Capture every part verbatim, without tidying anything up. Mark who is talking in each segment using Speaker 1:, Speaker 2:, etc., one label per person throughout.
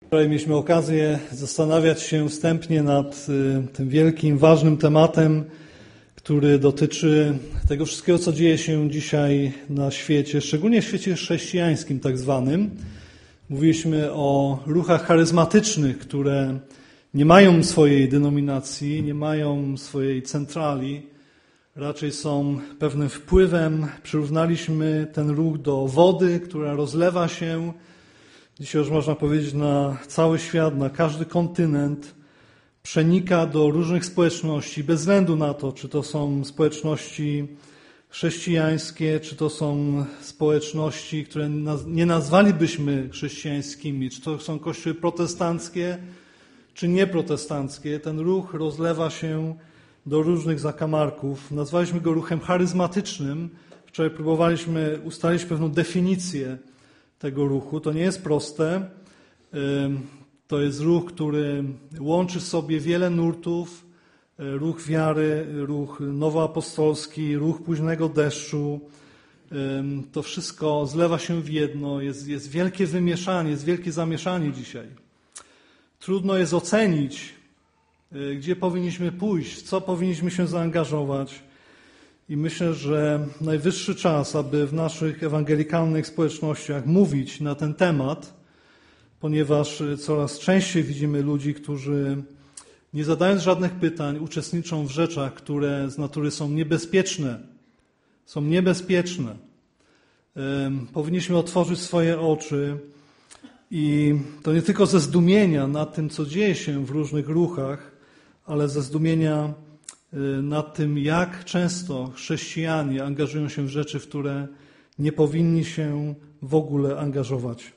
Speaker 1: Wczoraj mieliśmy okazję zastanawiać się wstępnie nad tym wielkim, ważnym tematem, który dotyczy tego wszystkiego, co dzieje się dzisiaj na świecie, szczególnie w świecie chrześcijańskim tak zwanym. Mówiliśmy o ruchach charyzmatycznych, które nie mają swojej denominacji, nie mają swojej centrali, raczej są pewnym wpływem. Przyrównaliśmy ten ruch do wody, która rozlewa się, dzisiaj już można powiedzieć, na cały świat, na każdy kontynent, przenika do różnych społeczności, bez względu na to, czy to są społeczności chrześcijańskie, czy to są społeczności, które nie nazwalibyśmy chrześcijańskimi, czy to są kościoły protestanckie, czy nieprotestanckie. Ten ruch rozlewa się do różnych zakamarków. Nazwaliśmy go ruchem charyzmatycznym. Wczoraj próbowaliśmy ustalić pewną definicję tego ruchu. To nie jest proste. To jest ruch, który łączy w sobie wiele nurtów. Ruch wiary, ruch nowoapostolski, ruch późnego deszczu. To wszystko zlewa się w jedno. Jest, jest wielkie wymieszanie, jest wielkie zamieszanie dzisiaj. Trudno jest ocenić, gdzie powinniśmy pójść, w co powinniśmy się zaangażować. I myślę, że najwyższy czas, aby w naszych ewangelikalnych społecznościach mówić na ten temat, ponieważ coraz częściej widzimy ludzi, którzy nie zadając żadnych pytań, uczestniczą w rzeczach, które z natury są niebezpieczne. Są niebezpieczne. Powinniśmy otworzyć swoje oczy i to nie tylko ze zdumienia nad tym, co dzieje się w różnych ruchach, ale ze zdumienia nad tym, jak często chrześcijanie angażują się w rzeczy, w które nie powinni się w ogóle angażować.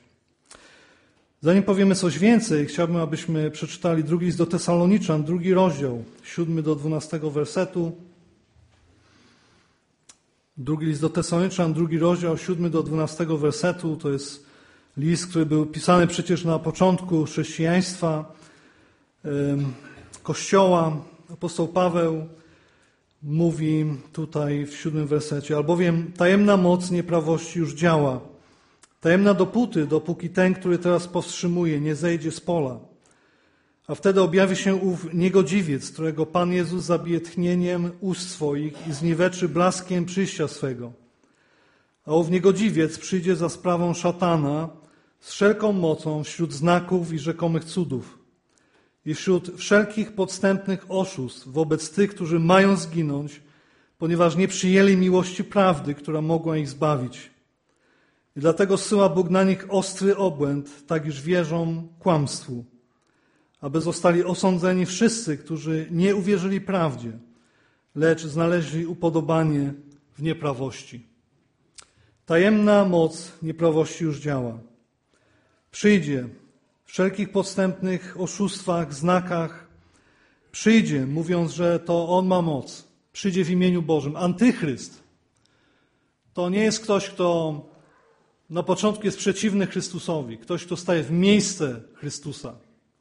Speaker 1: Zanim powiemy coś więcej, chciałbym, abyśmy przeczytali drugi list do Tesaloniczan, drugi rozdział, siódmy do dwunastego wersetu. Drugi list do Tesaloniczan, drugi rozdział, siódmy do dwunastego wersetu. To jest list, który był pisany przecież na początku chrześcijaństwa, Kościoła. Apostoł Paweł mówi tutaj w siódmym wersecie: albowiem tajemna moc nieprawości już działa. Tajemna dopóty, dopóki ten, który teraz powstrzymuje, nie zejdzie z pola. A wtedy objawi się ów niegodziwiec, którego Pan Jezus zabije tchnieniem ust swoich i zniweczy blaskiem przyjścia swego. A ów niegodziwiec przyjdzie za sprawą szatana z wszelką mocą wśród znaków i rzekomych cudów i wśród wszelkich podstępnych oszustw wobec tych, którzy mają zginąć, ponieważ nie przyjęli miłości prawdy, która mogła ich zbawić. I dlatego zsyła Bóg na nich ostry obłęd, tak iż wierzą kłamstwu, aby zostali osądzeni wszyscy, którzy nie uwierzyli prawdzie, lecz znaleźli upodobanie w nieprawości. Tajemna moc nieprawości już działa. Przyjdzie w wszelkich podstępnych oszustwach, znakach. Przyjdzie, mówiąc, że to On ma moc. Przyjdzie w imieniu Bożym. Antychryst to nie jest ktoś, kto na początku jest przeciwny Chrystusowi. Ktoś, kto staje w miejsce Chrystusa.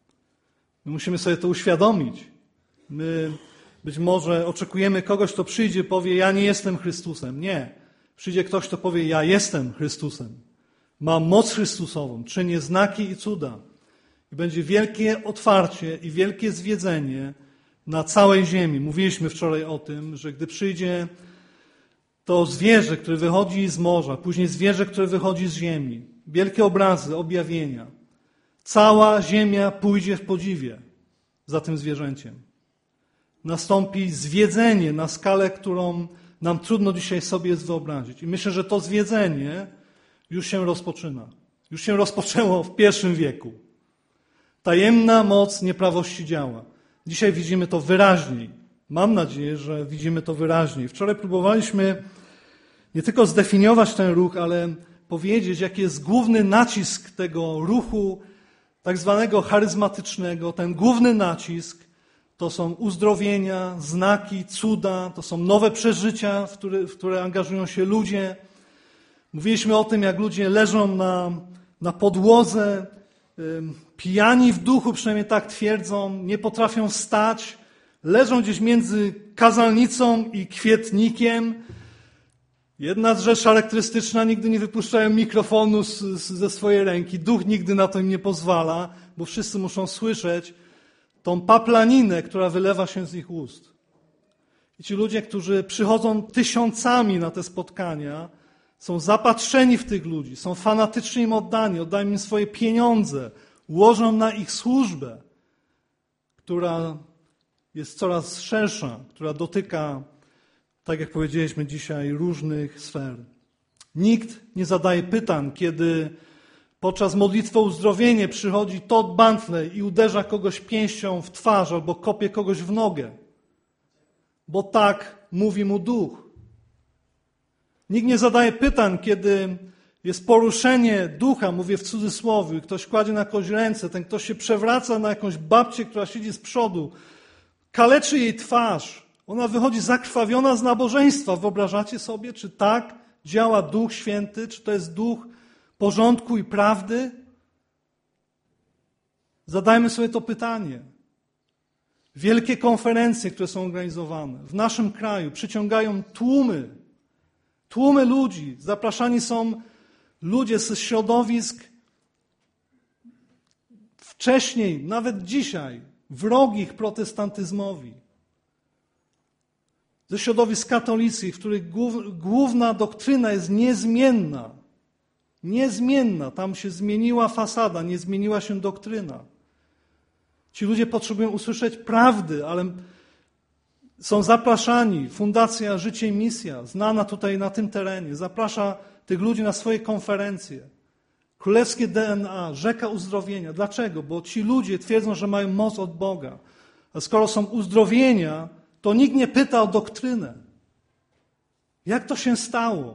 Speaker 1: My musimy sobie to uświadomić. My być może oczekujemy kogoś, kto przyjdzie, powie: ja nie jestem Chrystusem. Nie. Przyjdzie ktoś, kto powie: ja jestem Chrystusem. Mam moc Chrystusową, czynię znaki i cuda. I będzie wielkie otwarcie i wielkie zwiedzenie na całej ziemi. Mówiliśmy wczoraj o tym, że gdy przyjdzie to zwierzę, które wychodzi z morza, później zwierzę, które wychodzi z ziemi, wielkie obrazy, objawienia, cała ziemia pójdzie w podziwie za tym zwierzęciem. Nastąpi zwiedzenie na skalę, którą nam trudno dzisiaj sobie jest wyobrazić. I myślę, że to zwiedzenie już się rozpoczyna. Już się rozpoczęło w pierwszym wieku. Tajemna moc nieprawości działa. Dzisiaj widzimy to wyraźniej. Mam nadzieję, że widzimy to wyraźniej. Wczoraj próbowaliśmy nie tylko zdefiniować ten ruch, ale powiedzieć, jaki jest główny nacisk tego ruchu tak zwanego charyzmatycznego. Ten główny nacisk to są uzdrowienia, znaki, cuda, to są nowe przeżycia, w które, w które angażują się ludzie. Mówiliśmy o tym, jak ludzie leżą na, na podłodze, pijani w duchu, przynajmniej tak twierdzą, nie potrafią wstać, leżą gdzieś między kazalnicą i kwietnikiem Jedna rzecz charakterystyczna, nigdy nie wypuszczają mikrofonu z, z, ze swojej ręki. Duch nigdy na to im nie pozwala, bo wszyscy muszą słyszeć tą paplaninę, która wylewa się z ich ust. I ci ludzie, którzy przychodzą tysiącami na te spotkania, są zapatrzeni w tych ludzi, są fanatycznie im oddani, oddają im swoje pieniądze, łożą na ich służbę, która jest coraz szersza, która dotyka, tak jak powiedzieliśmy dzisiaj, różnych sfer. Nikt nie zadaje pytań, kiedy podczas modlitwy o uzdrowienie przychodzi Todd Bentley i uderza kogoś pięścią w twarz albo kopie kogoś w nogę, bo tak mówi mu duch. Nikt nie zadaje pytań, kiedy jest poruszenie ducha, mówię w cudzysłowie, ktoś kładzie na kogoś ręce, ten ktoś się przewraca na jakąś babcię, która siedzi z przodu, kaleczy jej twarz, ona wychodzi zakrwawiona z nabożeństwa. Wyobrażacie sobie, czy tak działa Duch Święty, czy to jest duch porządku i prawdy? Zadajmy sobie to pytanie. Wielkie konferencje, które są organizowane w naszym kraju, przyciągają tłumy, tłumy ludzi. Zapraszani są ludzie ze środowisk wcześniej, nawet dzisiaj, wrogich protestantyzmowi. Ze środowisk katolickich, w których główna doktryna jest niezmienna. Niezmienna. Tam się zmieniła fasada, nie zmieniła się doktryna. Ci ludzie potrzebują usłyszeć prawdy, ale są zapraszani. Fundacja Życie i Misja, znana tutaj na tym terenie, zaprasza tych ludzi na swoje konferencje. Królewskie D N A, rzeka uzdrowienia. Dlaczego? Bo ci ludzie twierdzą, że mają moc od Boga. A skoro są uzdrowienia, to nikt nie pyta o doktrynę. Jak to się stało?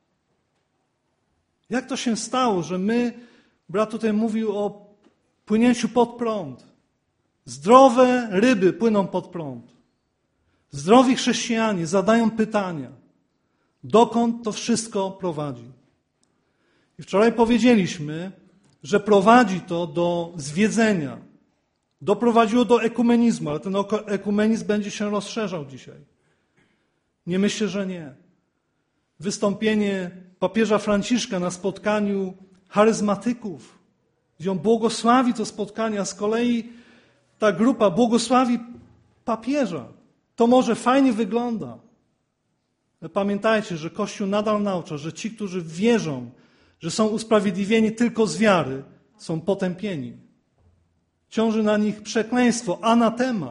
Speaker 1: Jak to się stało, że my, brat tutaj mówił o płynięciu pod prąd. Zdrowe ryby płyną pod prąd. Zdrowi chrześcijanie zadają pytania. Dokąd to wszystko prowadzi? I wczoraj powiedzieliśmy, że prowadzi to do zwiedzenia. Doprowadziło do ekumenizmu, ale ten ekumenizm będzie się rozszerzał dzisiaj. Nie myślę, że nie. Wystąpienie papieża Franciszka na spotkaniu charyzmatyków, gdzie on błogosławi to spotkanie, a z kolei ta grupa błogosławi papieża. To może fajnie wygląda. Ale pamiętajcie, że Kościół nadal naucza, że ci, którzy wierzą, że są usprawiedliwieni tylko z wiary, są potępieni. Ciąży na nich przekleństwo, anatema.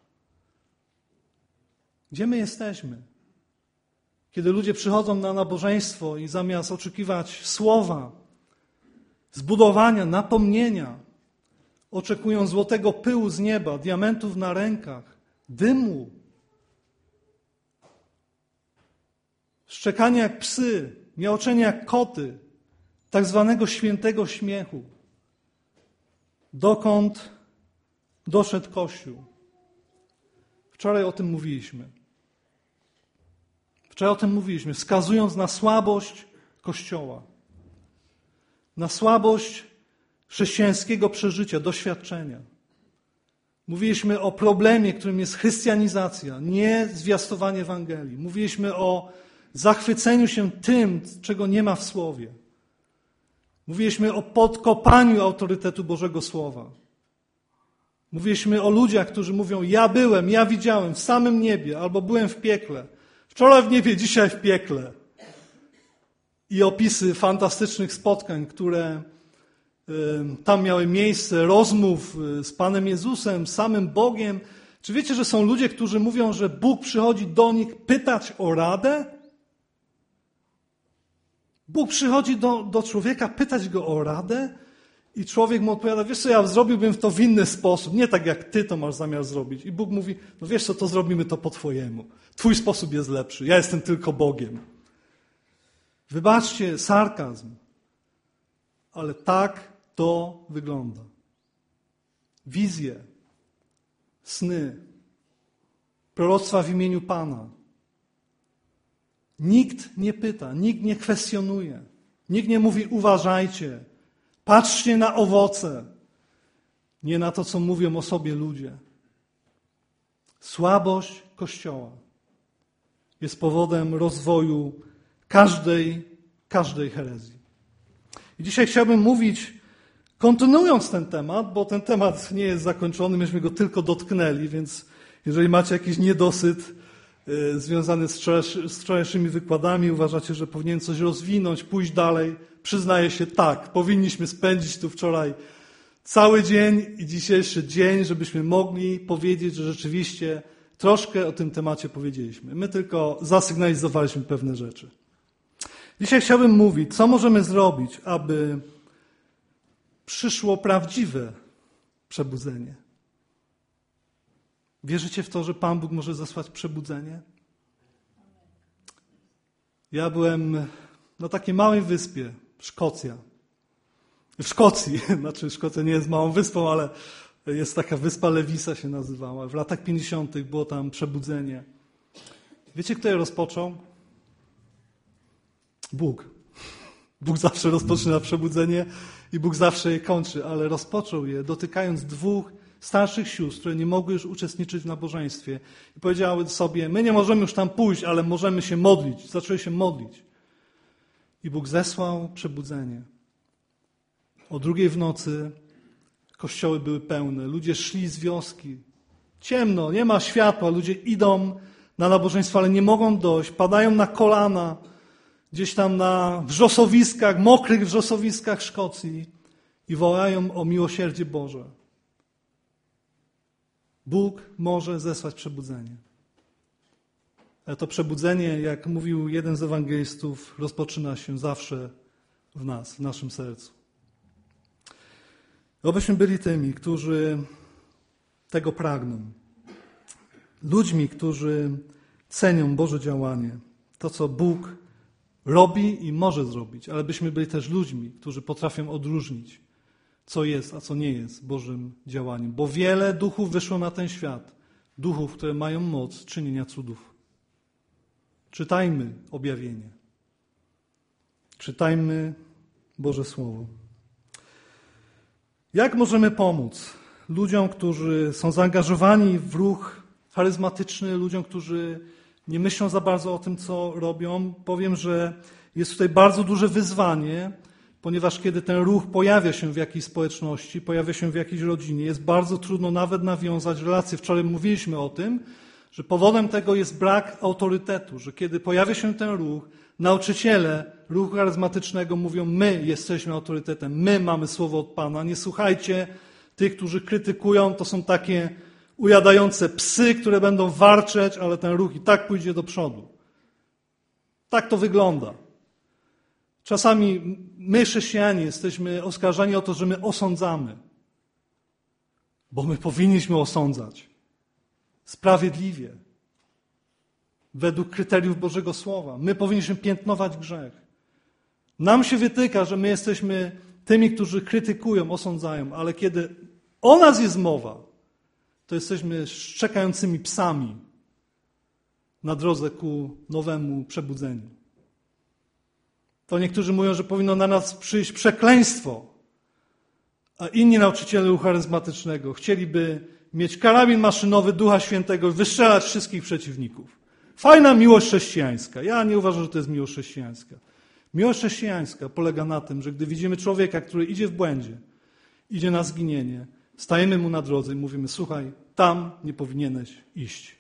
Speaker 1: Gdzie my jesteśmy? Kiedy ludzie przychodzą na nabożeństwo i zamiast oczekiwać słowa, zbudowania, napomnienia, oczekują złotego pyłu z nieba, diamentów na rękach, dymu, szczekania jak psy, miauczenia jak koty, tak zwanego świętego śmiechu. Dokąd doszedł Kościół? Wczoraj o tym mówiliśmy. Wczoraj o tym mówiliśmy, wskazując na słabość Kościoła, na słabość chrześcijańskiego przeżycia, doświadczenia. Mówiliśmy o problemie, którym jest chrystianizacja, nie zwiastowanie Ewangelii. Mówiliśmy o zachwyceniu się tym, czego nie ma w Słowie. Mówiliśmy o podkopaniu autorytetu Bożego Słowa. Mówiliśmy o ludziach, którzy mówią, ja byłem, ja widziałem w samym niebie, albo byłem w piekle. Wczoraj w niebie, dzisiaj w piekle. I opisy fantastycznych spotkań, które y, tam miały miejsce, rozmów z Panem Jezusem, z samym Bogiem. Czy wiecie, że są ludzie, którzy mówią, że Bóg przychodzi do nich pytać o radę? Bóg przychodzi do, do człowieka pytać go o radę i człowiek mu odpowiada, wiesz co, ja zrobiłbym to w inny sposób, nie tak jak ty to masz zamiar zrobić. I Bóg mówi, no wiesz co, to zrobimy to po twojemu. Twój sposób jest lepszy, ja jestem tylko Bogiem. Wybaczcie sarkazm, ale tak to wygląda. Wizje, sny, proroctwa w imieniu Pana. Nikt nie pyta, nikt nie kwestionuje. Nikt nie mówi uważajcie, patrzcie na owoce. Nie na to, co mówią o sobie ludzie. Słabość Kościoła jest powodem rozwoju każdej, każdej herezji. I dzisiaj chciałbym mówić, kontynuując ten temat, bo ten temat nie jest zakończony, myśmy go tylko dotknęli, więc jeżeli macie jakiś niedosyt y, związany z, wczorajszy, z wczorajszymi wykładami, uważacie, że powinien coś rozwinąć, pójść dalej, przyznaję się tak, powinniśmy spędzić tu wczoraj cały dzień i dzisiejszy dzień, żebyśmy mogli powiedzieć, że rzeczywiście troszkę o tym temacie powiedzieliśmy. My tylko zasygnalizowaliśmy pewne rzeczy. Dzisiaj chciałbym mówić, co możemy zrobić, aby przyszło prawdziwe przebudzenie. Wierzycie w to, że Pan Bóg może zesłać przebudzenie? Ja byłem na takiej małej wyspie, Szkocja. W Szkocji, znaczy Szkocja nie jest małą wyspą, ale jest taka wyspa Lewisa się nazywała. W latach pięćdziesiątych było tam przebudzenie. Wiecie, kto je rozpoczął? Bóg. Bóg zawsze rozpoczyna przebudzenie i Bóg zawsze je kończy, ale rozpoczął je dotykając dwóch starszych sióstr, które nie mogły już uczestniczyć w nabożeństwie i powiedziały sobie, my nie możemy już tam pójść, ale możemy się modlić. Zaczęły się modlić. I Bóg zesłał przebudzenie. O drugiej w nocy kościoły były pełne. Ludzie szli z wioski. Ciemno, nie ma światła. Ludzie idą na nabożeństwo, ale nie mogą dojść. Padają na kolana gdzieś tam na wrzosowiskach, mokrych wrzosowiskach Szkocji i wołają o miłosierdzie Boże. Bóg może zesłać przebudzenie. Ale to przebudzenie, jak mówił jeden z ewangelistów, rozpoczyna się zawsze w nas, w naszym sercu. Obyśmy byli tymi, którzy tego pragną. Ludźmi, którzy cenią Boże działanie. To, co Bóg robi i może zrobić. Ale byśmy byli też ludźmi, którzy potrafią odróżnić, co jest, a co nie jest Bożym działaniem. Bo wiele duchów wyszło na ten świat. Duchów, które mają moc czynienia cudów. Czytajmy objawienie. Czytajmy Boże Słowo. Jak możemy pomóc ludziom, którzy są zaangażowani w ruch charyzmatyczny, ludziom, którzy nie myślą za bardzo o tym, co robią? Powiem, że jest tutaj bardzo duże wyzwanie, ponieważ kiedy ten ruch pojawia się w jakiejś społeczności, pojawia się w jakiejś rodzinie, jest bardzo trudno nawet nawiązać relacje. Wczoraj mówiliśmy o tym, że powodem tego jest brak autorytetu, że kiedy pojawia się ten ruch, nauczyciele ruchu charyzmatycznego mówią, my jesteśmy autorytetem, my mamy słowo od Pana, nie słuchajcie tych, którzy krytykują, to są takie ujadające psy, które będą warczeć, ale ten ruch i tak pójdzie do przodu. Tak to wygląda. Czasami my, chrześcijanie, jesteśmy oskarżani o to, że my osądzamy, bo my powinniśmy osądzać sprawiedliwie, według kryteriów Bożego Słowa. My powinniśmy piętnować grzech. Nam się wytyka, że my jesteśmy tymi, którzy krytykują, osądzają, ale kiedy o nas jest mowa, to jesteśmy szczekającymi psami na drodze ku nowemu przebudzeniu. To niektórzy mówią, że powinno na nas przyjść przekleństwo, a inni nauczyciele ruchu charyzmatycznego chcieliby mieć karabin maszynowy Ducha Świętego i wystrzelać wszystkich przeciwników. Fajna miłość chrześcijańska. Ja nie uważam, że to jest miłość chrześcijańska. Miłość chrześcijańska polega na tym, że gdy widzimy człowieka, który idzie w błędzie, idzie na zginienie, stajemy mu na drodze i mówimy, słuchaj, tam nie powinieneś iść.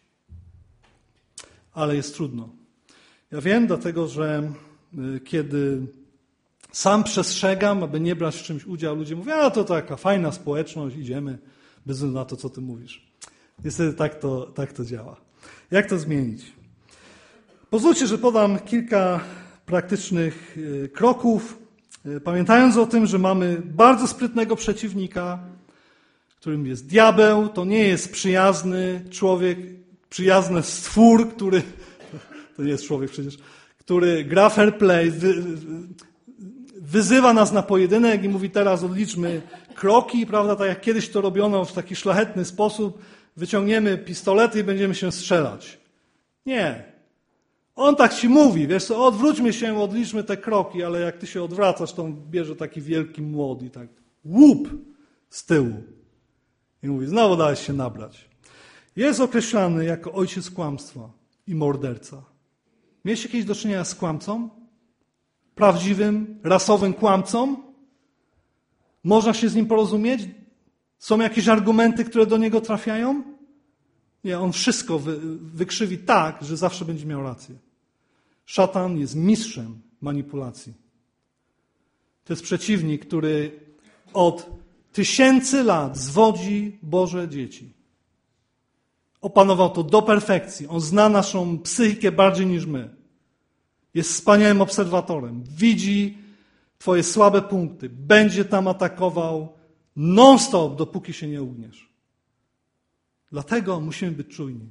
Speaker 1: Ale jest trudno. Ja wiem, dlatego że kiedy sam przestrzegam, aby nie brać w czymś udziału, ludzie mówią, a to taka fajna społeczność, idziemy, bez względu na to, co ty mówisz. Niestety tak to, tak to działa. Jak to zmienić? Pozwólcie, że podam kilka praktycznych kroków, pamiętając o tym, że mamy bardzo sprytnego przeciwnika, którym jest diabeł. To nie jest przyjazny człowiek, przyjazny stwór, który, to nie jest człowiek przecież, który gra fair play, wy, wyzywa nas na pojedynek i mówi, teraz odliczmy kroki, prawda, tak jak kiedyś to robiono w taki szlachetny sposób, wyciągniemy pistolety i będziemy się strzelać. Nie. On tak ci mówi, wiesz co, odwróćmy się, odliczmy te kroki, ale jak ty się odwracasz, to on bierze taki wielki młot i tak łup z tyłu. I mówi, znowu dałeś się nabrać. Jest określany jako ojciec kłamstwa i morderca. Mieliście kiedyś do czynienia z kłamcą? Prawdziwym, rasowym kłamcą? Można się z nim porozumieć? Są jakieś argumenty, które do niego trafiają? Nie, on wszystko wy, wykrzywi tak, że zawsze będzie miał rację. Szatan jest mistrzem manipulacji. To jest przeciwnik, który od tysięcy lat zwodzi Boże dzieci. Opanował to do perfekcji. On zna naszą psychikę bardziej niż my. Jest wspaniałym obserwatorem. Widzi twoje słabe punkty. Będzie tam atakował non-stop, dopóki się nie ugniesz. Dlatego musimy być czujni.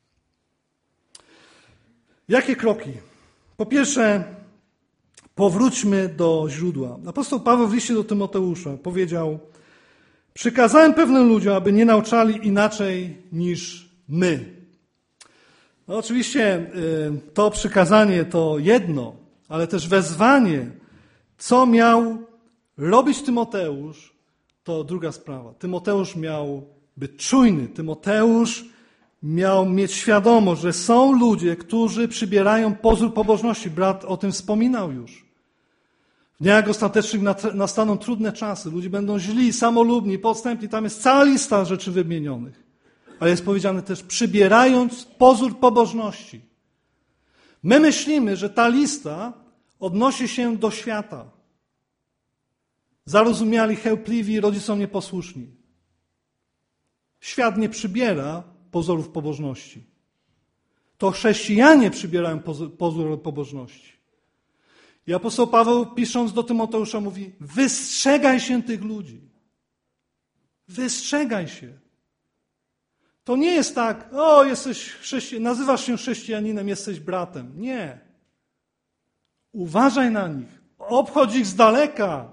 Speaker 1: Jakie kroki? Po pierwsze, powróćmy do źródła. Apostoł Paweł w liście do Tymoteusza powiedział: przykazałem pewnym ludziom, aby nie nauczali inaczej niż my. No oczywiście to przykazanie to jedno, ale też wezwanie, co miał robić Tymoteusz, to druga sprawa. Tymoteusz miał być czujny. Tymoteusz miał mieć świadomość, że są ludzie, którzy przybierają pozór pobożności. Brat o tym wspominał już. W dniach ostatecznych nastaną trudne czasy. Ludzie będą źli, samolubni, podstępni. Tam jest cała lista rzeczy wymienionych. Ale jest powiedziane też, przybierając pozór pobożności. My myślimy, że ta lista odnosi się do świata. Zarozumiali, chełpliwi, rodzicom nieposłuszni. Świat nie przybiera pozorów pobożności. To chrześcijanie przybierają pozór pobożności. I apostoł Paweł, pisząc do Tymoteusza, mówi: wystrzegaj się tych ludzi. Wystrzegaj się. To nie jest tak: o, jesteś chrześcijan, nazywasz się chrześcijaninem, jesteś bratem. Nie. Uważaj na nich. Obchodź ich z daleka.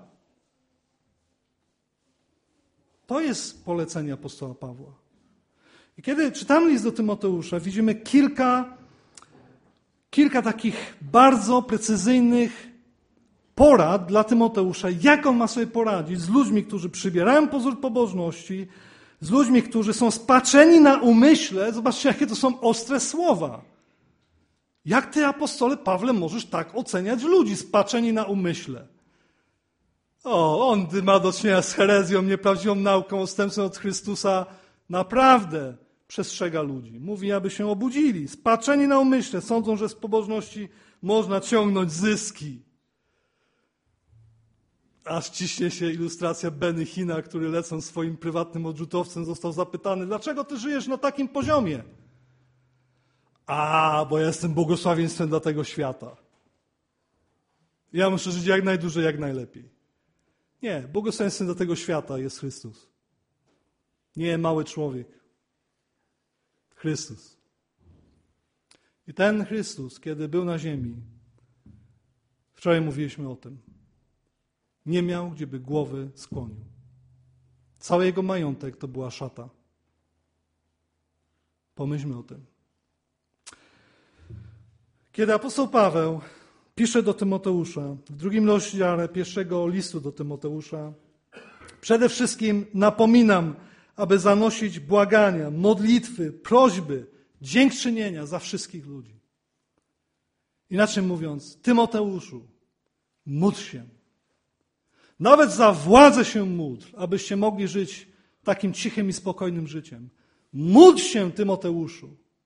Speaker 1: To jest polecenie apostoła Pawła. I kiedy czytamy list do Tymoteusza, widzimy kilka, kilka takich bardzo precyzyjnych porad dla Tymoteusza, jak on ma sobie poradzić z ludźmi, którzy przybierają pozór pobożności, z ludźmi, którzy są spaczeni na umyśle. Zobaczcie, jakie to są ostre słowa. Jak ty, apostole Pawle, możesz tak oceniać ludzi spaczeni na umyśle? O, on ma do czynienia z herezją, nieprawdziwą nauką, odstępstwem od Chrystusa. Naprawdę przestrzega ludzi. Mówi, aby się obudzili. Spaczeni na umyśle. Sądzą, że z pobożności można ciągnąć zyski. Aż ciśnie się ilustracja Benny Hina, który lecąc swoim prywatnym odrzutowcem został zapytany: dlaczego ty żyjesz na takim poziomie? A, bo ja jestem błogosławieństwem dla tego świata. Ja muszę żyć jak najdłużej, jak najlepiej. Nie, błogosławieństwem dla tego świata jest Chrystus. Nie mały człowiek. Chrystus. I ten Chrystus, kiedy był na ziemi, wczoraj mówiliśmy o tym, nie miał gdzieby głowy skłonił. Cały jego majątek to była szata. Pomyślmy o tym. Kiedy apostoł Paweł pisze do Tymoteusza, w drugim rozdziale pierwszego listu do Tymoteusza, przede wszystkim napominam, aby zanosić błagania, modlitwy, prośby, dziękczynienia za wszystkich ludzi. Inaczej mówiąc, Tymoteuszu, módl się. Nawet za władzę się módl, abyście mogli żyć takim cichym i spokojnym życiem. Módl się, Tymoteuszu.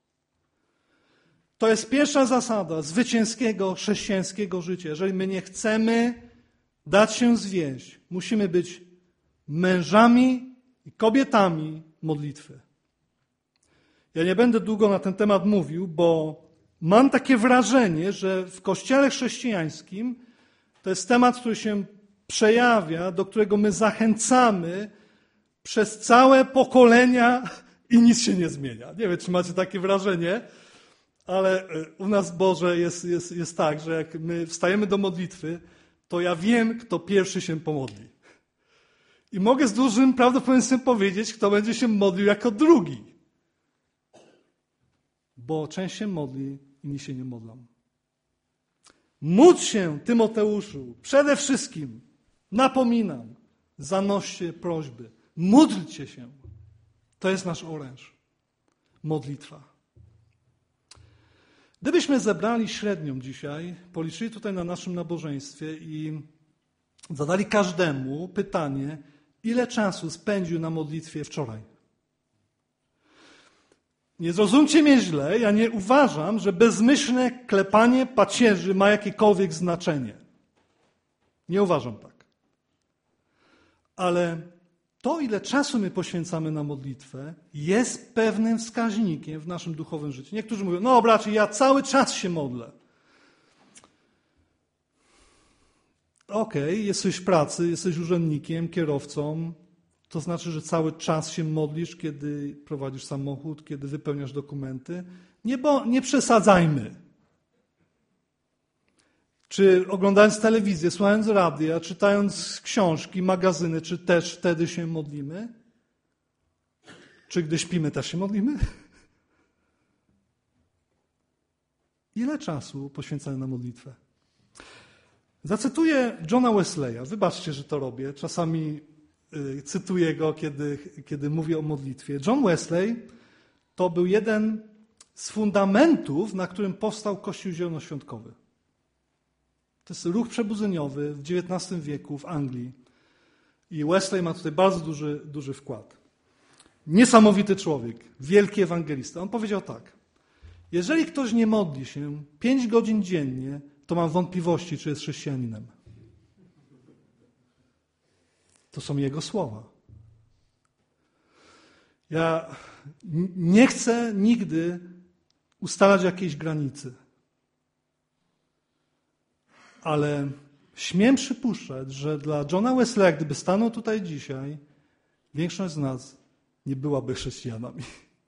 Speaker 1: To jest pierwsza zasada zwycięskiego, chrześcijańskiego życia. Jeżeli my nie chcemy dać się zwieść, musimy być mężami i kobietami modlitwy. Ja nie będę długo na ten temat mówił, bo mam takie wrażenie, że w Kościele chrześcijańskim to jest temat, który się przejawia, do którego my zachęcamy przez całe pokolenia i nic się nie zmienia. Nie wiem, czy macie takie wrażenie, ale u nas w Boże jest, jest, jest tak, że jak my wstajemy do modlitwy, to ja wiem, kto pierwszy się pomodli. I mogę z dużym prawdopodobieństwem powiedzieć, kto będzie się modlił jako drugi. Bo część się modli, inni się nie modlą. Módl się, Tymoteuszu, przede wszystkim napominam, zanoście prośby, módlcie się. To jest nasz oręż. Modlitwa. Gdybyśmy zebrali średnią dzisiaj, policzyli tutaj na naszym nabożeństwie i zadali każdemu pytanie, ile czasu spędził na modlitwie wczoraj. Nie zrozumcie mnie źle, ja nie uważam, że bezmyślne klepanie pacierzy ma jakiekolwiek znaczenie. Nie uważam tak. Ale to, ile czasu my poświęcamy na modlitwę, jest pewnym wskaźnikiem w naszym duchowym życiu. Niektórzy mówią, no bracie, ja cały czas się modlę. Okej, okay, jesteś w pracy, jesteś urzędnikiem, kierowcą, to znaczy, że cały czas się modlisz, kiedy prowadzisz samochód, kiedy wypełniasz dokumenty. Nie, bo, nie przesadzajmy. Czy oglądając telewizję, słuchając radia, czytając książki, magazyny, czy też wtedy się modlimy? Czy gdy śpimy, też się modlimy? Ile czasu poświęcamy na modlitwę? Zacytuję Johna Wesleya. Wybaczcie, że to robię. Czasami y, cytuję go, kiedy, kiedy mówię o modlitwie. John Wesley to był jeden z fundamentów, na którym powstał Kościół Zielonoświątkowy. To jest ruch przebudzeniowy w dziewiętnastym wieku w Anglii. I Wesley ma tutaj bardzo duży, duży wkład. Niesamowity człowiek, wielki ewangelista. On powiedział tak. Jeżeli ktoś nie modli się pięć godzin dziennie, to mam wątpliwości, czy jest chrześcijaninem. To są jego słowa. Ja nie chcę nigdy ustalać jakiejś granicy. Ale śmiem przypuszczać, że dla Johna Wesleya, gdyby stanął tutaj dzisiaj, większość z nas nie byłaby chrześcijanami.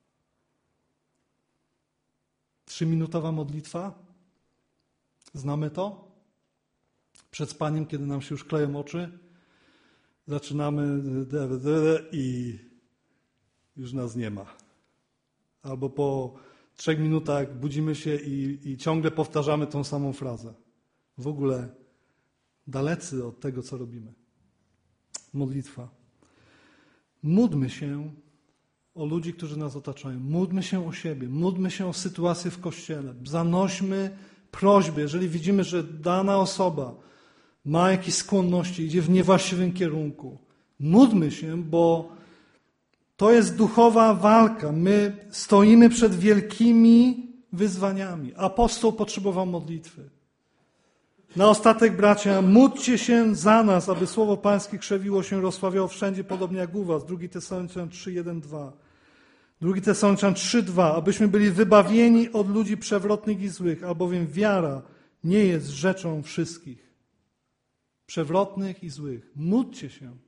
Speaker 1: Trzyminutowa modlitwa? Znamy to? Przed spaniem, kiedy nam się już kleją oczy, zaczynamy i już nas nie ma. Albo po trzech minutach budzimy się i, i ciągle powtarzamy tą samą frazę. W ogóle dalecy od tego, co robimy. Modlitwa. Módlmy się o ludzi, którzy nas otaczają. Módlmy się o siebie. Módlmy się o sytuację w Kościele. Zanośmy prośby. Jeżeli widzimy, że dana osoba ma jakieś skłonności, idzie w niewłaściwym kierunku. Módlmy się, bo to jest duchowa walka. My stoimy przed wielkimi wyzwaniami. Apostoł potrzebował modlitwy. Na ostatek, bracia, módlcie się za nas, aby słowo Pańskie krzewiło się, rozsławiało wszędzie, podobnie jak u was. Drugi Tesaloniczan trzy, jeden, dwa. Drugi Tesaloniczan trzy, dwa. Abyśmy byli wybawieni od ludzi przewrotnych i złych, albowiem wiara nie jest rzeczą wszystkich. Przewrotnych i złych. Módlcie się.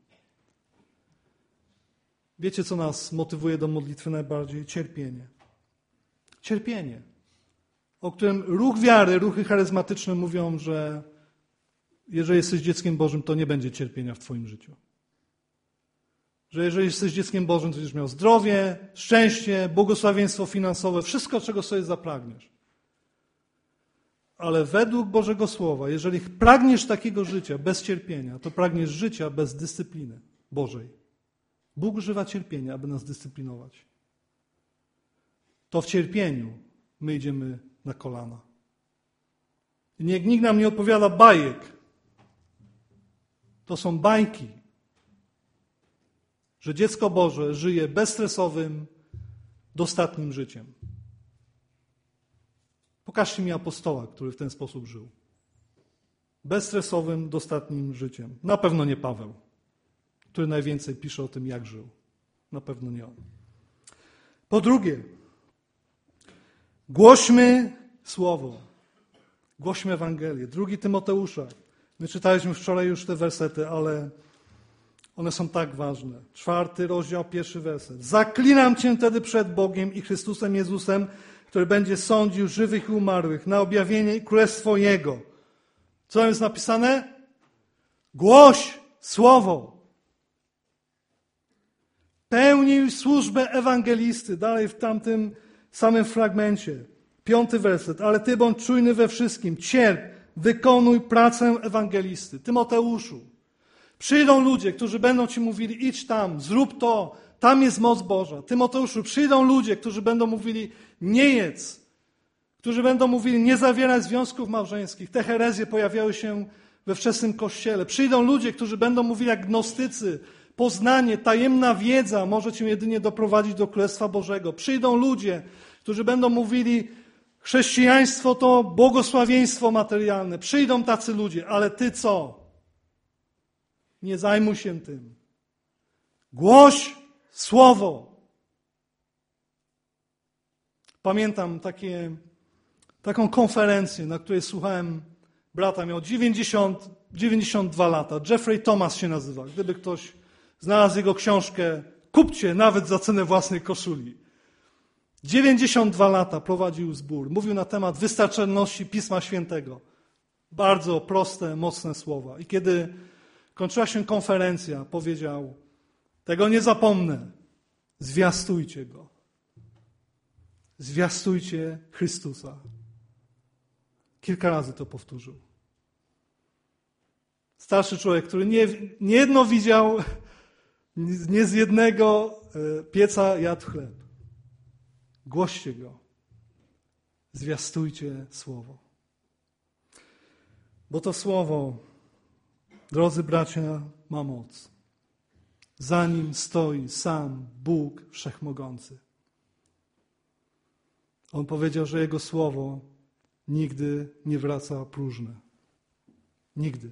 Speaker 1: Wiecie, co nas motywuje do modlitwy najbardziej? Cierpienie. Cierpienie. O którym ruch wiary, ruchy charyzmatyczne mówią, że jeżeli jesteś dzieckiem Bożym, to nie będzie cierpienia w twoim życiu. Że jeżeli jesteś dzieckiem Bożym, to będziesz miał zdrowie, szczęście, błogosławieństwo finansowe, wszystko, czego sobie zapragniesz. Ale według Bożego Słowa, jeżeli pragniesz takiego życia bez cierpienia, to pragniesz życia bez dyscypliny Bożej. Bóg używa cierpienia, aby nas dyscyplinować. To w cierpieniu my idziemy na kolana. I niech nikt nam nie opowiada bajek. To są bajki, że dziecko Boże żyje bezstresowym, dostatnim życiem. Pokażcie mi apostoła, który w ten sposób żył. Bezstresowym, dostatnim życiem. Na pewno nie Paweł, który najwięcej pisze o tym, jak żył. Na pewno nie on. Po drugie, głośmy Słowo. Głośmy Ewangelię. Drugi Tymoteusza. My czytaliśmy wczoraj już te wersety, ale one są tak ważne. Czwarty rozdział, pierwszy werset. Zaklinam cię tedy przed Bogiem i Chrystusem Jezusem, który będzie sądził żywych i umarłych na objawienie i królestwo Jego. Co tam jest napisane? Głoś Słowo. Pełnij służbę ewangelisty. Dalej w tamtym samym fragmencie. Piąty werset. Ale ty bądź czujny we wszystkim. Cierp, wykonuj pracę ewangelisty. Tymoteuszu. Przyjdą ludzie, którzy będą ci mówili, idź tam, zrób to, tam jest moc Boża. Tymoteuszu, przyjdą ludzie, którzy będą mówili, nie jedz, którzy będą mówili nie zawierać związków małżeńskich. Te herezje pojawiały się we wczesnym Kościele. Przyjdą ludzie, którzy będą mówili jak gnostycy, poznanie, tajemna wiedza może cię jedynie doprowadzić do Królestwa Bożego. Przyjdą ludzie, którzy będą mówili chrześcijaństwo to błogosławieństwo materialne. Przyjdą tacy ludzie, ale ty co? Nie zajmuj się tym. Głoś słowo. Pamiętam takie, taką konferencję, na której słuchałem brata, miał dziewięćdziesiąt, dziewięćdziesiąt dwa lata. Jeffrey Thomas się nazywa. Gdyby ktoś znalazł jego książkę, kupcie nawet za cenę własnej koszuli. dziewięćdziesiąt dwa lata prowadził zbór. Mówił na temat wystarczalności Pisma Świętego. Bardzo proste, mocne słowa. I kiedy kończyła się konferencja, powiedział: tego nie zapomnę. Zwiastujcie Go. Zwiastujcie Chrystusa. Kilka razy to powtórzył. Starszy człowiek, który nie, nie jedno widział, nie z jednego pieca jadł chleb. Głoście Go. Zwiastujcie Słowo. Bo to Słowo, drodzy bracia, ma moc. Za nim stoi sam Bóg Wszechmogący. On powiedział, że Jego Słowo nigdy nie wraca próżne. Nigdy.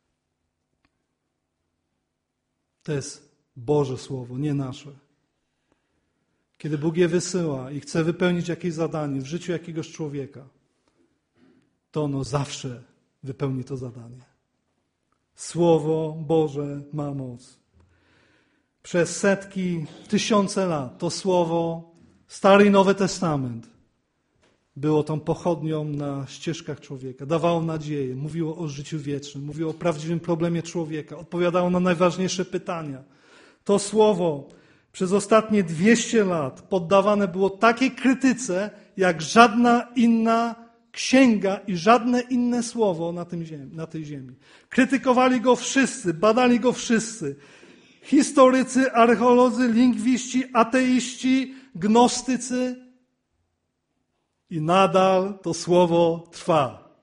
Speaker 1: To jest Boże Słowo, nie nasze. Kiedy Bóg je wysyła i chce wypełnić jakieś zadanie w życiu jakiegoś człowieka, to ono zawsze wypełni to zadanie. Słowo Boże ma moc. Przez setki, tysiące lat to Słowo, Stary i Nowy Testament, było tą pochodnią na ścieżkach człowieka. Dawało nadzieję, mówiło o życiu wiecznym, mówiło o prawdziwym problemie człowieka, odpowiadało na najważniejsze pytania. To Słowo przez ostatnie dwieście lat poddawane było takiej krytyce, jak żadna inna księga i żadne inne słowo na, tym ziemi, na tej ziemi. Krytykowali go wszyscy, badali go wszyscy. Historycy, archeolodzy, lingwiści, ateiści, gnostycy. I nadal to słowo trwa.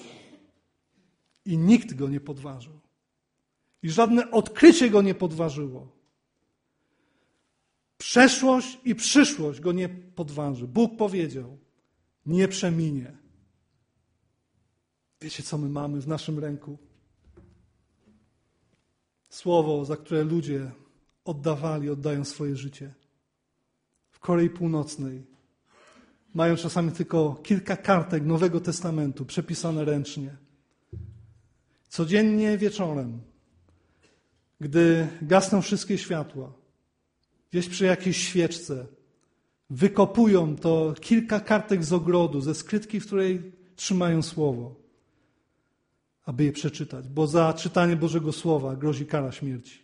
Speaker 1: I nikt go nie podważył. I żadne odkrycie go nie podważyło. Przeszłość i przyszłość go nie podważy. Bóg powiedział, nie przeminie. Wiecie, co my mamy w naszym ręku? Słowo, za które ludzie oddawali, oddają swoje życie. W Korei Północnej mają czasami tylko kilka kartek Nowego Testamentu przepisane ręcznie. Codziennie wieczorem, gdy gasną wszystkie światła, gdzieś przy jakiejś świeczce, wykopują to kilka kartek z ogrodu, ze skrytki, w której trzymają Słowo, aby je przeczytać, bo za czytanie Bożego Słowa grozi kara śmierci.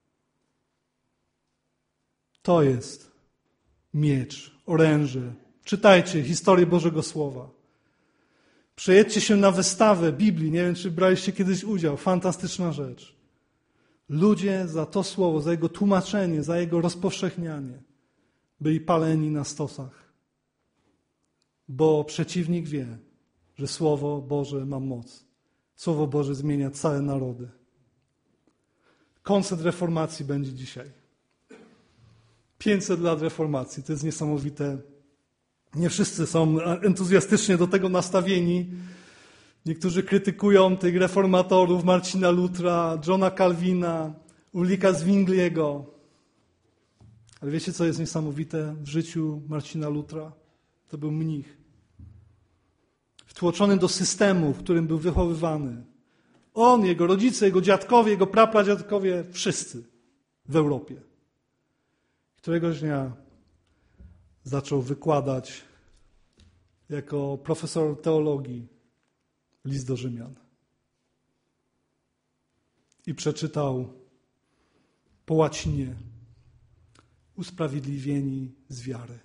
Speaker 1: To jest miecz, oręże. Czytajcie historię Bożego Słowa. Przejedźcie się na wystawę Biblii. Nie wiem, czy braliście kiedyś udział. Fantastyczna rzecz. Ludzie za to Słowo, za jego tłumaczenie, za jego rozpowszechnianie byli paleni na stosach. Bo przeciwnik wie, że Słowo Boże ma moc. Słowo Boże zmienia całe narody. Koncert reformacji będzie dzisiaj. pięćset lat reformacji. To jest niesamowite. Nie wszyscy są entuzjastycznie do tego nastawieni. Niektórzy krytykują tych reformatorów, Marcina Lutra, Johna Calvina, Ulrika Zwingliego. Ale wiecie, co jest niesamowite w życiu Marcina Lutra? To był mnich. Wtłoczony do systemu, w którym był wychowywany. On, jego rodzice, jego dziadkowie, jego prapradziadkowie, wszyscy w Europie. Któregoś dnia zaczął wykładać jako profesor teologii list do Rzymian. I przeczytał po łacinie: usprawiedliwieni z wiary.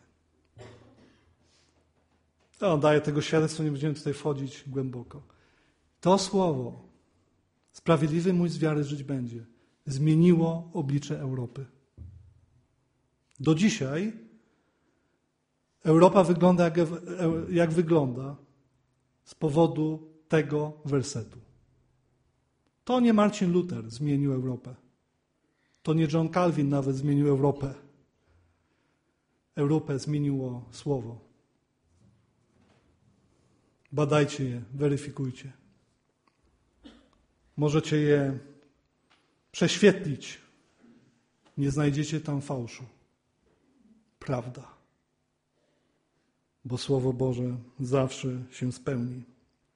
Speaker 1: On daje tego świadectwo, nie będziemy tutaj wchodzić głęboko. To słowo, sprawiedliwy mój z wiary żyć będzie, zmieniło oblicze Europy. Do dzisiaj Europa wygląda jak, jak wygląda z powodu tego wersetu. To nie Marcin Luther zmienił Europę. To nie John Calvin nawet zmienił Europę. Europę zmieniło Słowo. Badajcie je, weryfikujcie. Możecie je prześwietlić. Nie znajdziecie tam fałszu. Prawda. Bo Słowo Boże zawsze się spełni.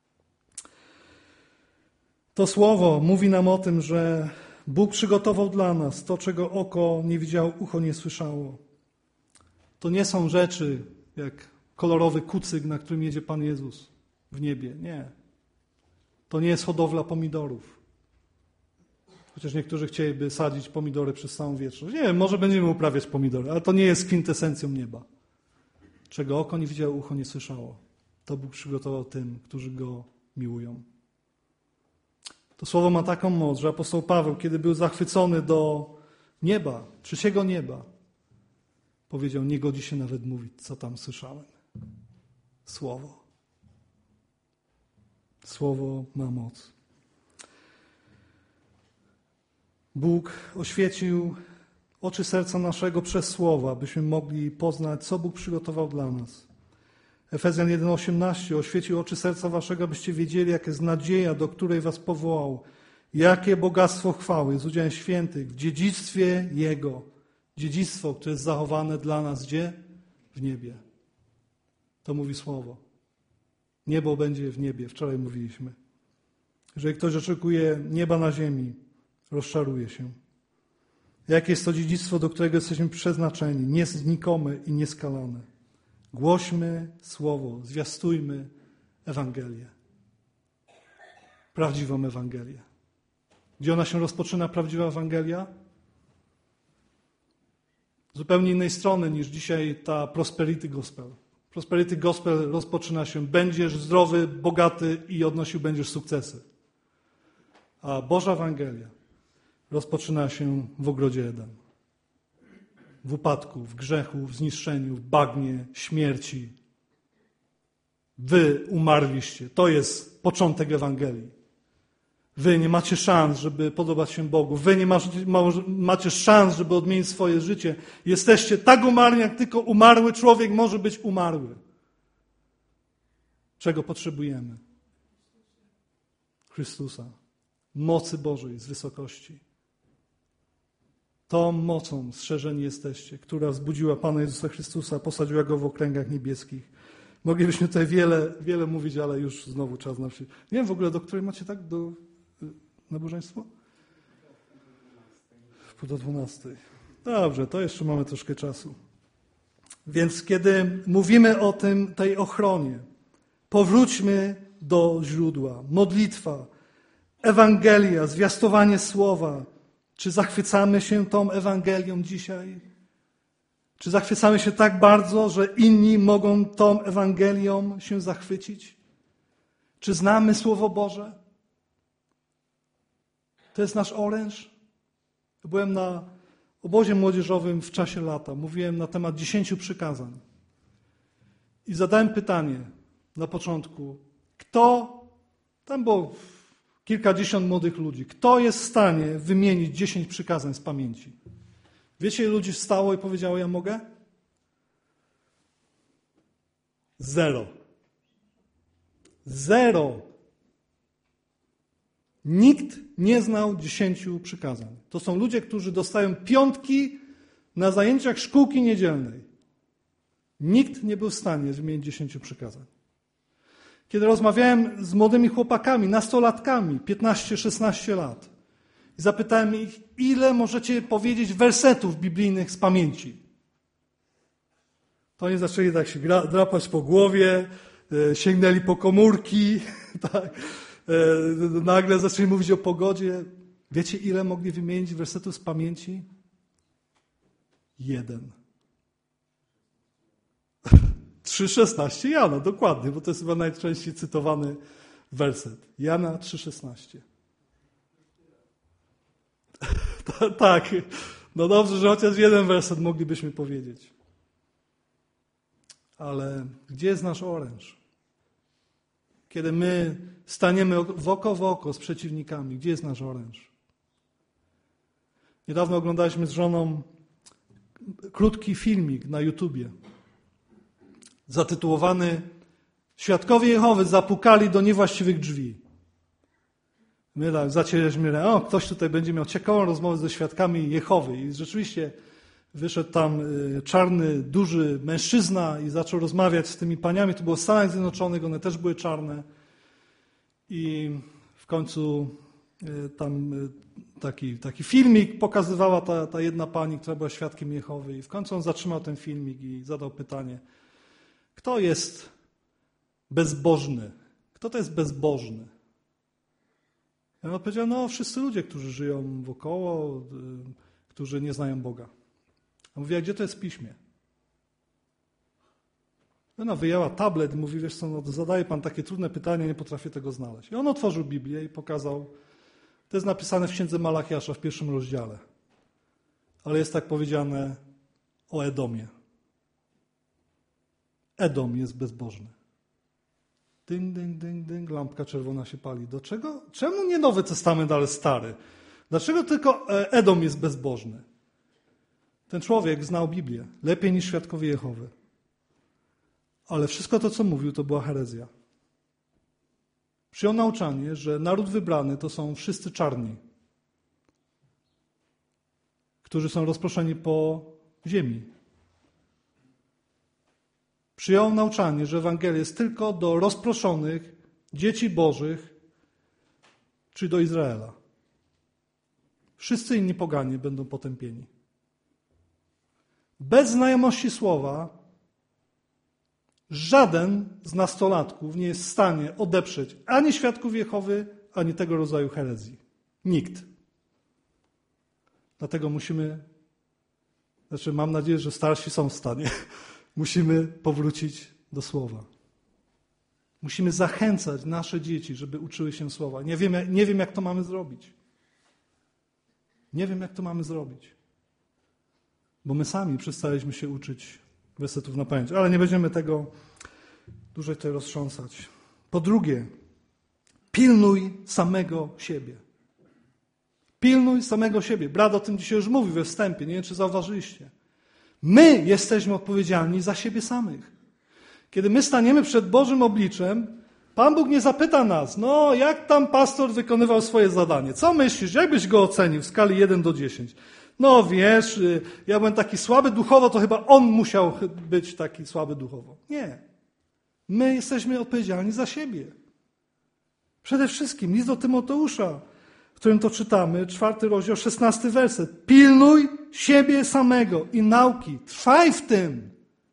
Speaker 1: To Słowo mówi nam o tym, że Bóg przygotował dla nas to, czego oko nie widziało, ucho nie słyszało. To nie są rzeczy jak kolorowy kucyk, na którym jedzie Pan Jezus w niebie. Nie. To nie jest hodowla pomidorów. Chociaż niektórzy chcieliby sadzić pomidory przez całą wieczność. Nie wiem, może będziemy uprawiać pomidory, ale to nie jest kwintesencją nieba. Czego oko nie widziało, ucho nie słyszało. To Bóg przygotował tym, którzy Go miłują. To słowo ma taką moc, że apostoł Paweł, kiedy był zachwycony do nieba, trzeciego nieba, powiedział, nie godzi się nawet mówić, co tam słyszałem. Słowo. Słowo ma moc. Bóg oświecił oczy serca naszego przez słowa, byśmy mogli poznać, co Bóg przygotował dla nas. Efezjan jeden osiemnaście oświecił oczy serca waszego, abyście wiedzieli, jaka jest nadzieja, do której was powołał. Jakie bogactwo chwały z udziałem świętych w dziedzictwie Jego. Dziedzictwo, które jest zachowane dla nas gdzie? W niebie. To mówi Słowo. Niebo będzie w niebie. Wczoraj mówiliśmy. Jeżeli ktoś oczekuje nieba na ziemi, rozczaruje się. Jakie jest to dziedzictwo, do którego jesteśmy przeznaczeni, nieznikome i nieskalane. Głośmy Słowo, zwiastujmy Ewangelię. Prawdziwą Ewangelię. Gdzie ona się rozpoczyna, prawdziwa Ewangelia? Zupełnie innej strony niż dzisiaj ta Prosperity Gospel. Prosperity Gospel rozpoczyna się, będziesz zdrowy, bogaty i odnosił będziesz sukcesy. A Boża Ewangelia rozpoczyna się w ogrodzie Eden. W upadku, w grzechu, w zniszczeniu, w bagnie, śmierci. Wy umarliście. To jest początek Ewangelii. Wy nie macie szans, żeby podobać się Bogu. Wy nie macie, macie szans, żeby odmienić swoje życie. Jesteście tak umarli, jak tylko umarły człowiek może być umarły. Czego potrzebujemy? Chrystusa. Mocy Bożej z wysokości. Tą mocą strzeżeni jesteście, która wzbudziła Pana Jezusa Chrystusa, posadziła Go w okręgach niebieskich. Moglibyśmy tutaj wiele, wiele mówić, ale już znowu czas na wszystko. Nie wiem w ogóle, do której macie tak do nabożeństwo? Pół do dwunastej. Dobrze, to jeszcze mamy troszkę czasu. Więc kiedy mówimy o tym, tej ochronie, powróćmy do źródła. Modlitwa, Ewangelia, zwiastowanie Słowa. Czy zachwycamy się tą Ewangelią dzisiaj? Czy zachwycamy się tak bardzo, że inni mogą tą Ewangelią się zachwycić? Czy znamy Słowo Boże? To jest nasz oręż. Byłem na obozie młodzieżowym w czasie lata. Mówiłem na temat dziesięciu przykazań. I zadałem pytanie na początku. Kto, tam było kilkadziesiąt młodych ludzi, kto jest w stanie wymienić dziesięć przykazań z pamięci? Wiecie, ile ludzi wstało i powiedziało, ja mogę? Zero. Zero. Nikt nie znał dziesięciu przykazań. To są ludzie, którzy dostają piątki na zajęciach szkółki niedzielnej. Nikt nie był w stanie wymienić dziesięciu przykazań. Kiedy rozmawiałem z młodymi chłopakami, nastolatkami, piętnaście szesnaście lat, i zapytałem ich, ile możecie powiedzieć wersetów biblijnych z pamięci. To oni zaczęli tak się drapać po głowie, sięgnęli po komórki, tak. Nagle zaczęli mówić o pogodzie. Wiecie, ile mogli wymienić wersetów z pamięci? Jeden. trzy szesnaście Jana, dokładnie, bo to jest chyba najczęściej cytowany werset. Jana trzy szesnaście. Tak, no dobrze, że chociaż jeden werset moglibyśmy powiedzieć. Ale gdzie jest nasz oręż? Kiedy my staniemy w oko w oko z przeciwnikami, gdzie jest nasz oręż? Niedawno oglądaliśmy z żoną krótki filmik na YouTubie zatytułowany Świadkowie Jehowy zapukali do niewłaściwych drzwi. My tak zacięliśmy, o, ktoś tutaj będzie miał ciekawą rozmowę ze świadkami Jehowy. I rzeczywiście wyszedł tam czarny, duży mężczyzna i zaczął rozmawiać z tymi paniami. To było w Stanach Zjednoczonych, one też były czarne. I w końcu tam taki, taki filmik pokazywała ta, ta jedna pani, która była świadkiem Jehowy. I w końcu on zatrzymał ten filmik i zadał pytanie, kto jest bezbożny? Kto to jest bezbożny? I on odpowiedział, no wszyscy ludzie, którzy żyją wokoło, którzy nie znają Boga. A mówi, a gdzie to jest w Piśmie? Ona wyjęła tablet i mówi, wiesz co, no, zadaje pan takie trudne pytanie, nie potrafię tego znaleźć. I on otworzył Biblię i pokazał, to jest napisane w księdze Malachiasza w pierwszym rozdziale. Ale jest tak powiedziane o Edomie. Edom jest bezbożny. Ding, ding, ding, ding, lampka czerwona się pali. Do czego? Czemu nie Nowy Testament, ale Stary? Dlaczego tylko Edom jest bezbożny? Ten człowiek znał Biblię lepiej niż świadkowie Jehowy. Ale wszystko to, co mówił, to była herezja. Przyjął nauczanie, że naród wybrany to są wszyscy czarni, którzy są rozproszeni po ziemi. Przyjął nauczanie, że Ewangelia jest tylko do rozproszonych dzieci bożych, czyli do Izraela. Wszyscy inni poganie będą potępieni. Bez znajomości słowa żaden z nastolatków nie jest w stanie odeprzeć ani świadków Jehowy, ani tego rodzaju herezji. Nikt. Dlatego musimy, znaczy mam nadzieję, że starsi są w stanie, musimy powrócić do słowa. Musimy zachęcać nasze dzieci, żeby uczyły się słowa. Nie wiem, nie wiem, jak to mamy zrobić. Nie wiem, jak to mamy zrobić. Bo my sami przestaliśmy się uczyć wersetów na pamięć. Ale nie będziemy tego dłużej tutaj roztrząsać. Po drugie, pilnuj samego siebie. Pilnuj samego siebie. Brat o tym dzisiaj już mówił we wstępie. Nie wiem, czy zauważyliście. My jesteśmy odpowiedzialni za siebie samych. Kiedy my staniemy przed Bożym obliczem, Pan Bóg nie zapyta nas, no jak tam pastor wykonywał swoje zadanie? Co myślisz? Jak byś go ocenił w skali jeden do dziesięciu? No wiesz, ja byłem taki słaby duchowo, to chyba on musiał być taki słaby duchowo. Nie. My jesteśmy odpowiedzialni za siebie. Przede wszystkim list do Tymoteusza, w którym to czytamy, czwarty rozdział, szesnasty werset. Pilnuj siebie samego i nauki. Trwaj w tym.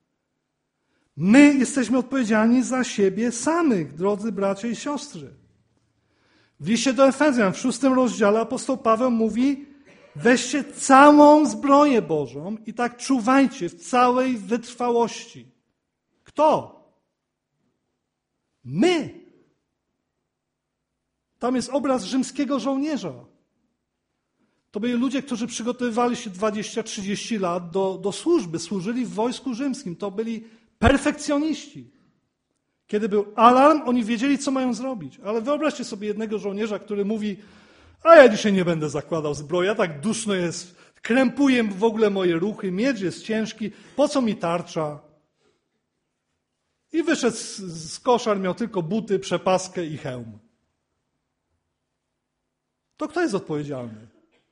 Speaker 1: My jesteśmy odpowiedzialni za siebie samych, drodzy bracia i siostry. W liście do Efezjan, w szóstym rozdziale apostoł Paweł mówi, weźcie całą zbroję Bożą i tak czuwajcie w całej wytrwałości. Kto? My. Tam jest obraz rzymskiego żołnierza. To byli ludzie, którzy przygotowywali się dwadzieścia trzydzieści lat do, do służby, służyli w wojsku rzymskim. To byli perfekcjoniści. Kiedy był alarm, oni wiedzieli, co mają zrobić. Ale wyobraźcie sobie jednego żołnierza, który mówi, a ja dzisiaj nie będę zakładał zbroi, ja tak duszno jest, krępuję w ogóle moje ruchy, miecz jest ciężki, po co mi tarcza? I wyszedł z, z koszar, miał tylko buty, przepaskę i hełm. To kto jest odpowiedzialny?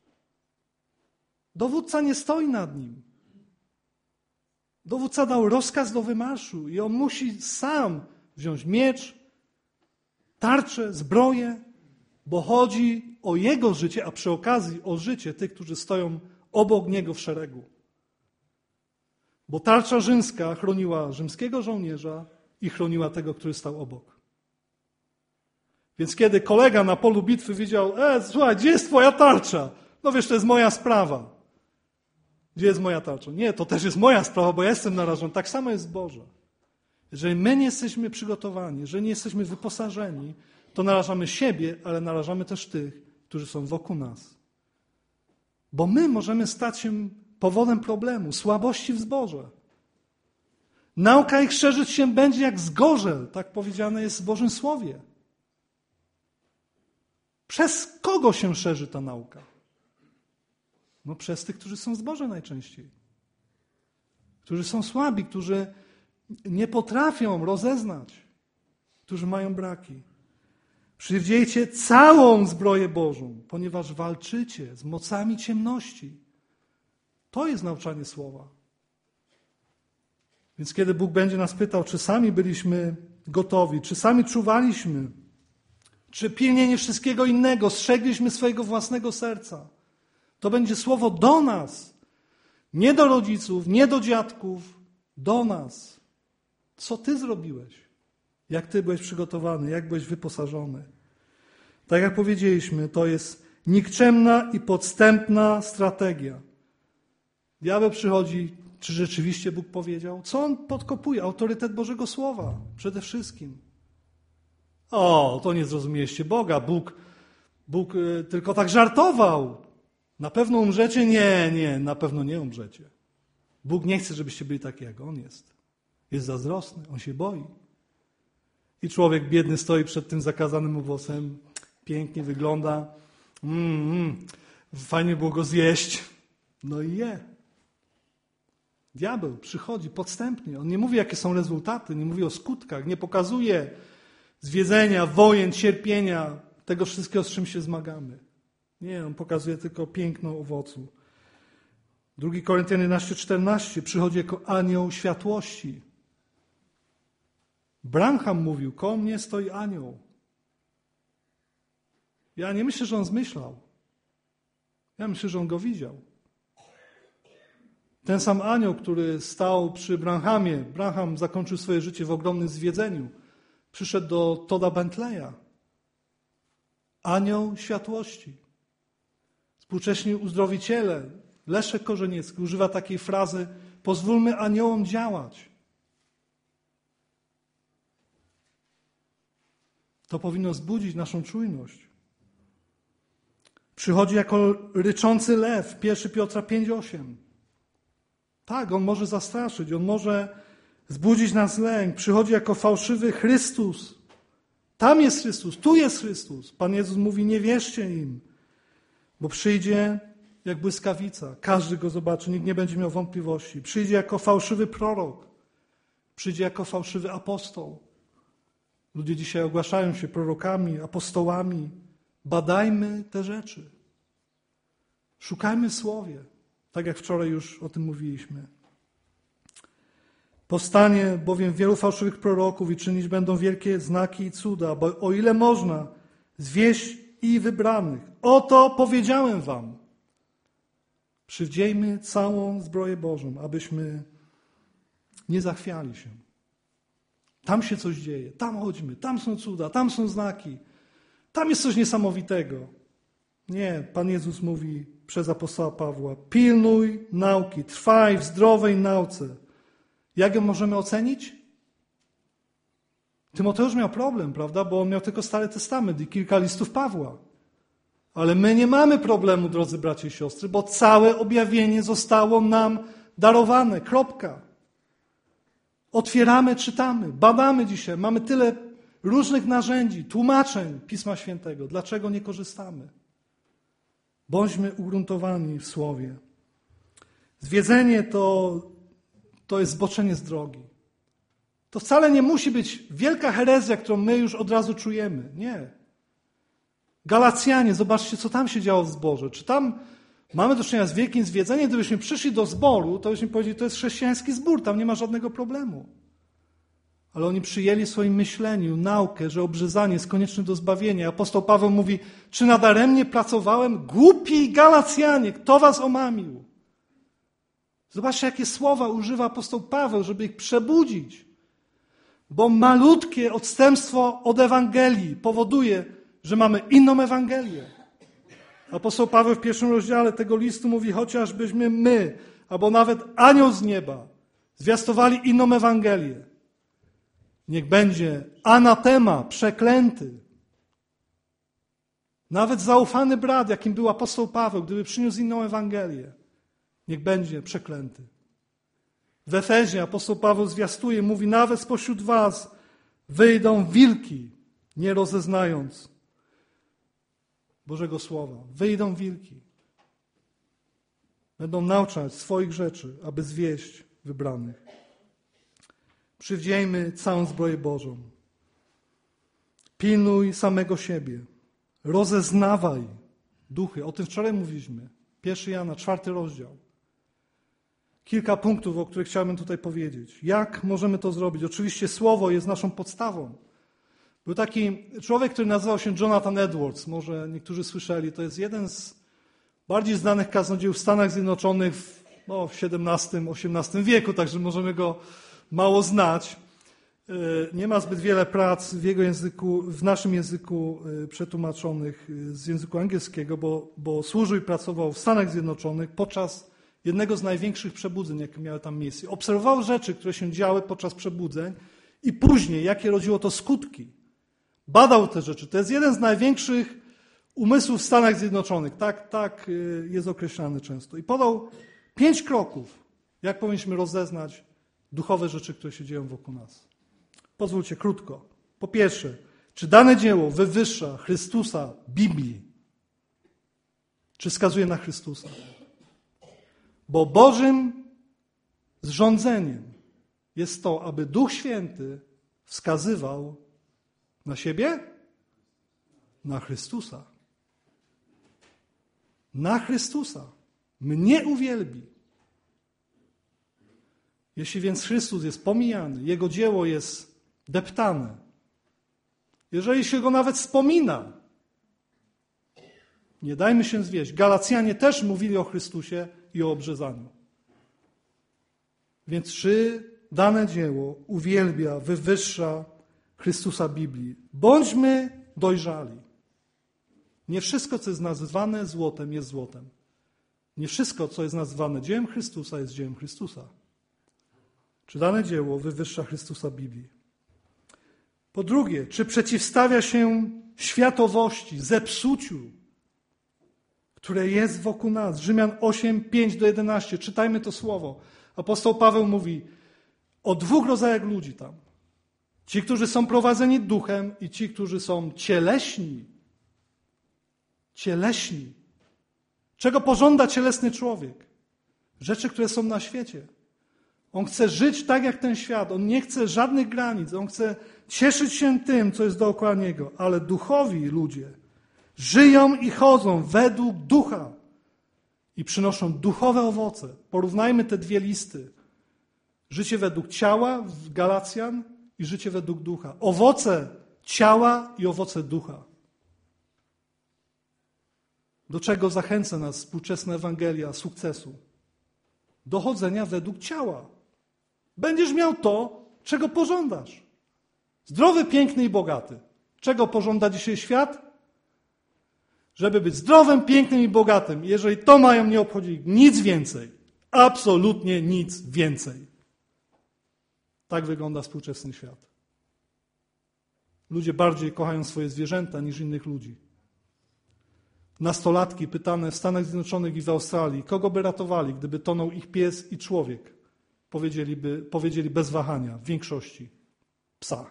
Speaker 1: Dowódca nie stoi nad nim. Dowódca dał rozkaz do wymarszu i on musi sam wziąć miecz, tarczę, zbroję, bo chodzi o jego życie, a przy okazji o życie tych, którzy stoją obok niego w szeregu. Bo tarcza rzymska chroniła rzymskiego żołnierza i chroniła tego, który stał obok. Więc kiedy kolega na polu bitwy widział, e, słuchaj, gdzie jest twoja tarcza? No wiesz, to jest moja sprawa. Gdzie jest moja tarcza? Nie, to też jest moja sprawa, bo ja jestem narażony. Tak samo jest Boże. Jeżeli my nie jesteśmy przygotowani, jeżeli nie jesteśmy wyposażeni, to narażamy siebie, ale narażamy też tych, którzy są wokół nas. Bo my możemy stać się powodem problemu, słabości w zborze. Nauka ich szerzyć się będzie jak zgorzel, tak powiedziane jest w Bożym Słowie. Przez kogo się szerzy ta nauka? No przez tych, którzy są w zborze najczęściej. Którzy są słabi, którzy nie potrafią rozeznać, którzy mają braki. Przywdziejcie całą zbroję Bożą, ponieważ walczycie z mocami ciemności. To jest nauczanie słowa. Więc kiedy Bóg będzie nas pytał, czy sami byliśmy gotowi, czy sami czuwaliśmy, czy pilnie nie wszystkiego innego strzegliśmy swojego własnego serca, to będzie słowo do nas. Nie do rodziców, nie do dziadków, do nas. Co ty zrobiłeś? Jak ty byłeś przygotowany, jak byłeś wyposażony? Tak jak powiedzieliśmy, to jest nikczemna i podstępna strategia. Diabeł przychodzi, czy rzeczywiście Bóg powiedział? Co on podkopuje? Autorytet Bożego Słowa przede wszystkim. O, to nie zrozumieliście Boga. Bóg, Bóg y, tylko tak żartował. Na pewno umrzecie? Nie, nie, na pewno nie umrzecie. Bóg nie chce, żebyście byli taki, jak On jest. Jest zazdrosny, On się boi. I człowiek biedny stoi przed tym zakazanym owocem, pięknie wygląda, mm, mm, fajnie było go zjeść, no i je. Diabeł przychodzi podstępnie, on nie mówi, jakie są rezultaty, nie mówi o skutkach, nie pokazuje zwiedzenia, wojen, cierpienia, tego wszystkiego, z czym się zmagamy. Nie, on pokazuje tylko piękno owocu. Drugi Koryntian jedenaście czternaście przychodzi jako anioł światłości. Branham mówił, koło mnie stoi anioł. Ja nie myślę, że on zmyślał. Ja myślę, że on go widział. Ten sam anioł, który stał przy Branhamie, Branham zakończył swoje życie w ogromnym zwiedzeniu, przyszedł do Todda Bentleya. Anioł światłości. Współcześni uzdrowiciele, Leszek Korzeniecki używa takiej frazy, pozwólmy aniołom działać. To powinno zbudzić naszą czujność. Przychodzi jako ryczący lew, pierwszy Piotra pięć osiem. Tak, on może zastraszyć, on może zbudzić nas lęk. Przychodzi jako fałszywy Chrystus. Tam jest Chrystus, tu jest Chrystus. Pan Jezus mówi, nie wierzcie im, bo przyjdzie jak błyskawica. Każdy go zobaczy, nikt nie będzie miał wątpliwości. Przyjdzie jako fałszywy prorok. Przyjdzie jako fałszywy apostoł. Ludzie dzisiaj ogłaszają się prorokami, apostołami. Badajmy te rzeczy. Szukajmy w Słowie. Tak jak wczoraj już o tym mówiliśmy. Powstanie bowiem wielu fałszywych proroków i czynić będą wielkie znaki i cuda, bo o ile można zwieść i wybranych. Oto powiedziałem wam. Przywdziejmy całą zbroję Bożą, abyśmy nie zachwiali się. Tam się coś dzieje, tam chodźmy, tam są cuda, tam są znaki, tam jest coś niesamowitego. Nie, Pan Jezus mówi przez apostoła Pawła, pilnuj nauki, trwaj w zdrowej nauce. Jak ją możemy ocenić? Tymoteusz miał problem, prawda, bo on miał tylko Stary Testament i kilka listów Pawła. Ale my nie mamy problemu, drodzy bracia i siostry, bo całe objawienie zostało nam darowane. Kropka. Otwieramy, czytamy, badamy dzisiaj. Mamy tyle różnych narzędzi, tłumaczeń Pisma Świętego. Dlaczego nie korzystamy? Bądźmy ugruntowani w Słowie. Zwiedzenie to, to jest zboczenie z drogi. To wcale nie musi być wielka herezja, którą my już od razu czujemy. Nie. Galacjanie, zobaczcie, co tam się działo w zborze. Czy tam mamy do czynienia z wielkim zwiedzeniem? Gdybyśmy przyszli do zboru, to byśmy powiedzieli, to jest chrześcijański zbór, tam nie ma żadnego problemu. Ale oni przyjęli w swoim myśleniu naukę, że obrzezanie jest konieczne do zbawienia. Apostoł Paweł mówi, czy nadaremnie pracowałem? Głupi Galacjanie, kto was omamił? Zobaczcie, jakie słowa używa apostoł Paweł, żeby ich przebudzić. Bo malutkie odstępstwo od Ewangelii powoduje, że mamy inną Ewangelię. Apostoł Paweł w pierwszym rozdziale tego listu mówi, chociażbyśmy my, albo nawet anioł z nieba, zwiastowali inną Ewangelię. Niech będzie anatema, przeklęty. Nawet zaufany brat, jakim był apostoł Paweł, gdyby przyniósł inną Ewangelię, niech będzie przeklęty. W Efezie apostoł Paweł zwiastuje, mówi, nawet spośród was wyjdą wilki, nie rozeznając Bożego Słowa. Wyjdą wilki. Będą nauczać swoich rzeczy, aby zwieść wybranych. Przywdziejmy całą zbroję Bożą. Pilnuj samego siebie. Rozeznawaj duchy. O tym wczoraj mówiliśmy. Pierwszy Jana, czwarty rozdział. Kilka punktów, o których chciałbym tutaj powiedzieć. Jak możemy to zrobić? Oczywiście Słowo jest naszą podstawą. Był taki człowiek, który nazywał się Jonathan Edwards. Może niektórzy słyszeli. To jest jeden z bardziej znanych kaznodzieł w Stanach Zjednoczonych w, no, w siedemnastym, osiemnastym wieku, także możemy go mało znać. Nie ma zbyt wiele prac w jego języku, w naszym języku przetłumaczonych z języka angielskiego, bo, bo służył i pracował w Stanach Zjednoczonych podczas jednego z największych przebudzeń, jakie miały tam miejsce. Obserwował rzeczy, które się działy podczas przebudzeń i później, jakie rodziło to skutki. Badał te rzeczy. To jest jeden z największych umysłów w Stanach Zjednoczonych. Tak, tak jest określany często. I podał pięć kroków, jak powinniśmy rozeznać duchowe rzeczy, które się dzieją wokół nas. Pozwólcie krótko. Po pierwsze, czy dane dzieło wywyższa Chrystusa Biblii? Czy wskazuje na Chrystusa? Bo Bożym zrządzeniem jest to, aby Duch Święty wskazywał na siebie? Na Chrystusa. Na Chrystusa. Mnie uwielbi. Jeśli więc Chrystus jest pomijany, Jego dzieło jest deptane, jeżeli się Go nawet wspomina, nie dajmy się zwieść. Galacjanie też mówili o Chrystusie i o obrzezaniu. Więc czy dane dzieło uwielbia, wywyższa Chrystusa Biblii? Bądźmy dojrzali. Nie wszystko, co jest nazywane złotem, jest złotem. Nie wszystko, co jest nazywane dziełem Chrystusa, jest dziełem Chrystusa. Czy dane dzieło wywyższa Chrystusa Biblii? Po drugie, czy przeciwstawia się światowości, zepsuciu, które jest wokół nas? Rzymian osiem, pięć do jedenastu. Czytajmy to słowo. Apostoł Paweł mówi o dwóch rodzajach ludzi tam. Ci, którzy są prowadzeni duchem i ci, którzy są cieleśni. Cieleśni. Czego pożąda cielesny człowiek? Rzeczy, które są na świecie. On chce żyć tak jak ten świat. On nie chce żadnych granic. On chce cieszyć się tym, co jest dookoła niego. Ale duchowi ludzie żyją i chodzą według ducha i przynoszą duchowe owoce. Porównajmy te dwie listy. Życie według ciała w Galacjan i życie według ducha. Owoce ciała i owoce ducha. Do czego zachęca nas współczesna Ewangelia sukcesu? Do chodzenia według ciała. Będziesz miał to, czego pożądasz. Zdrowy, piękny i bogaty. Czego pożąda dzisiaj świat? Żeby być zdrowym, pięknym i bogatym. Jeżeli to mają, nie obchodzi nic więcej. Absolutnie nic więcej. Tak wygląda współczesny świat. Ludzie bardziej kochają swoje zwierzęta niż innych ludzi. Nastolatki pytane w Stanach Zjednoczonych i w Australii, kogo by ratowali, gdyby tonął ich pies i człowiek? Powiedzieliby, powiedzieli bez wahania, w większości psa.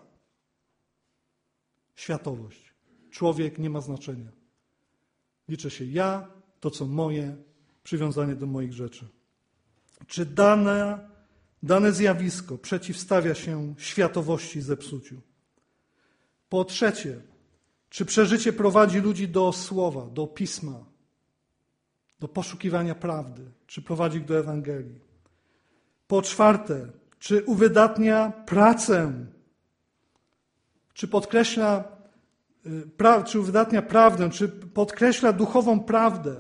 Speaker 1: Światowość. Człowiek nie ma znaczenia. Liczę się ja, to co moje, przywiązanie do moich rzeczy. Czy dane, dane zjawisko przeciwstawia się światowości i zepsuciu? Po trzecie, czy przeżycie prowadzi ludzi do słowa, do pisma, do poszukiwania prawdy? Czy prowadzi ich do Ewangelii? Po czwarte, czy uwydatnia pracę? Czy podkreśla, pra, czy uwydatnia prawdę? Czy podkreśla duchową prawdę?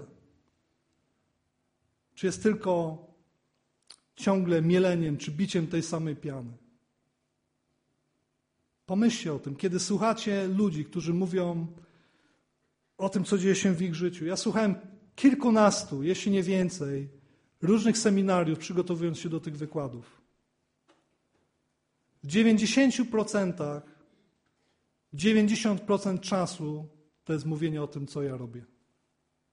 Speaker 1: Czy jest tylko ciągle mieleniem, czy biciem tej samej piany? Pomyślcie o tym, kiedy słuchacie ludzi, którzy mówią o tym, co dzieje się w ich życiu. Ja słuchałem kilkunastu, jeśli nie więcej, różnych seminariów, przygotowując się do tych wykładów. W dziewięćdziesięciu procentach, dziewięćdziesiąt procent czasu to jest mówienie o tym, co ja robię.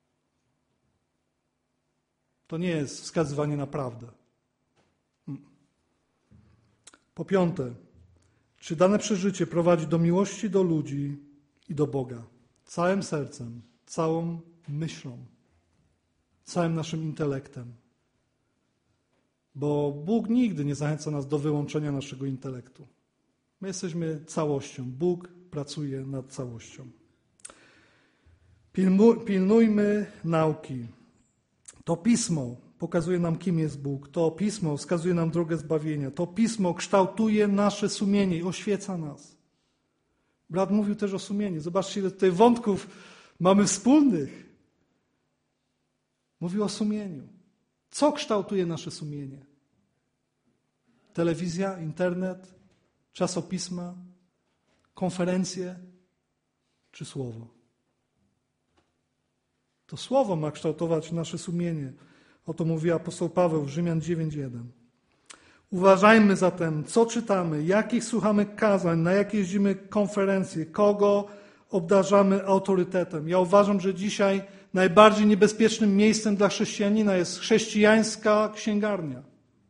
Speaker 1: To nie jest wskazywanie na prawdę. Po piąte, czy dane przeżycie prowadzi do miłości do ludzi i do Boga? Całym sercem, całą myślą, całym naszym intelektem. Bo Bóg nigdy nie zachęca nas do wyłączenia naszego intelektu. My jesteśmy całością. Bóg pracuje nad całością. Pilnujmy nauki. To Pismo pokazuje nam, kim jest Bóg. To Pismo wskazuje nam drogę zbawienia. To Pismo kształtuje nasze sumienie i oświeca nas. Brat mówił też o sumieniu. Zobaczcie, ile tutaj wątków mamy wspólnych. Mówił o sumieniu. Co kształtuje nasze sumienie? Telewizja, internet, czasopisma, konferencje czy słowo? To słowo ma kształtować nasze sumienie. O to mówi apostoł Paweł w Rzymian dziewięć jeden. Uważajmy zatem, co czytamy, jakich słuchamy kazań, na jakie jeździmy konferencje, kogo obdarzamy autorytetem. Ja uważam, że dzisiaj najbardziej niebezpiecznym miejscem dla chrześcijanina jest chrześcijańska księgarnia.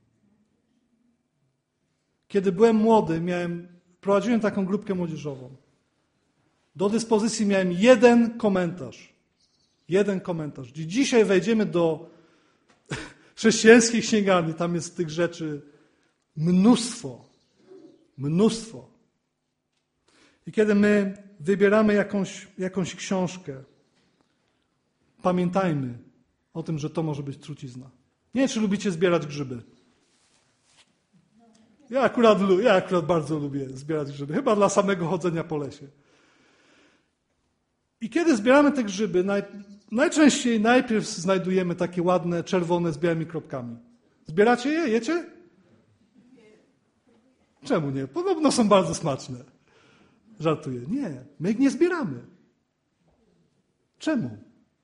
Speaker 1: Kiedy byłem młody, miałem, prowadziłem taką grupkę młodzieżową. Do dyspozycji miałem jeden komentarz. Jeden komentarz. Dzisiaj wejdziemy do chrześcijańskiej księgarni, tam jest tych rzeczy mnóstwo. Mnóstwo. I kiedy my wybieramy jakąś, jakąś książkę, pamiętajmy o tym, że to może być trucizna. Nie wiem, czy lubicie zbierać grzyby. Ja akurat, ja akurat bardzo lubię zbierać grzyby. Chyba dla samego chodzenia po lesie. I kiedy zbieramy te grzyby, naj, najczęściej najpierw znajdujemy takie ładne, czerwone z białymi kropkami. Zbieracie je? Jecie? Czemu nie? Podobno są bardzo smaczne. Żartuję. Nie, my ich nie zbieramy. Czemu?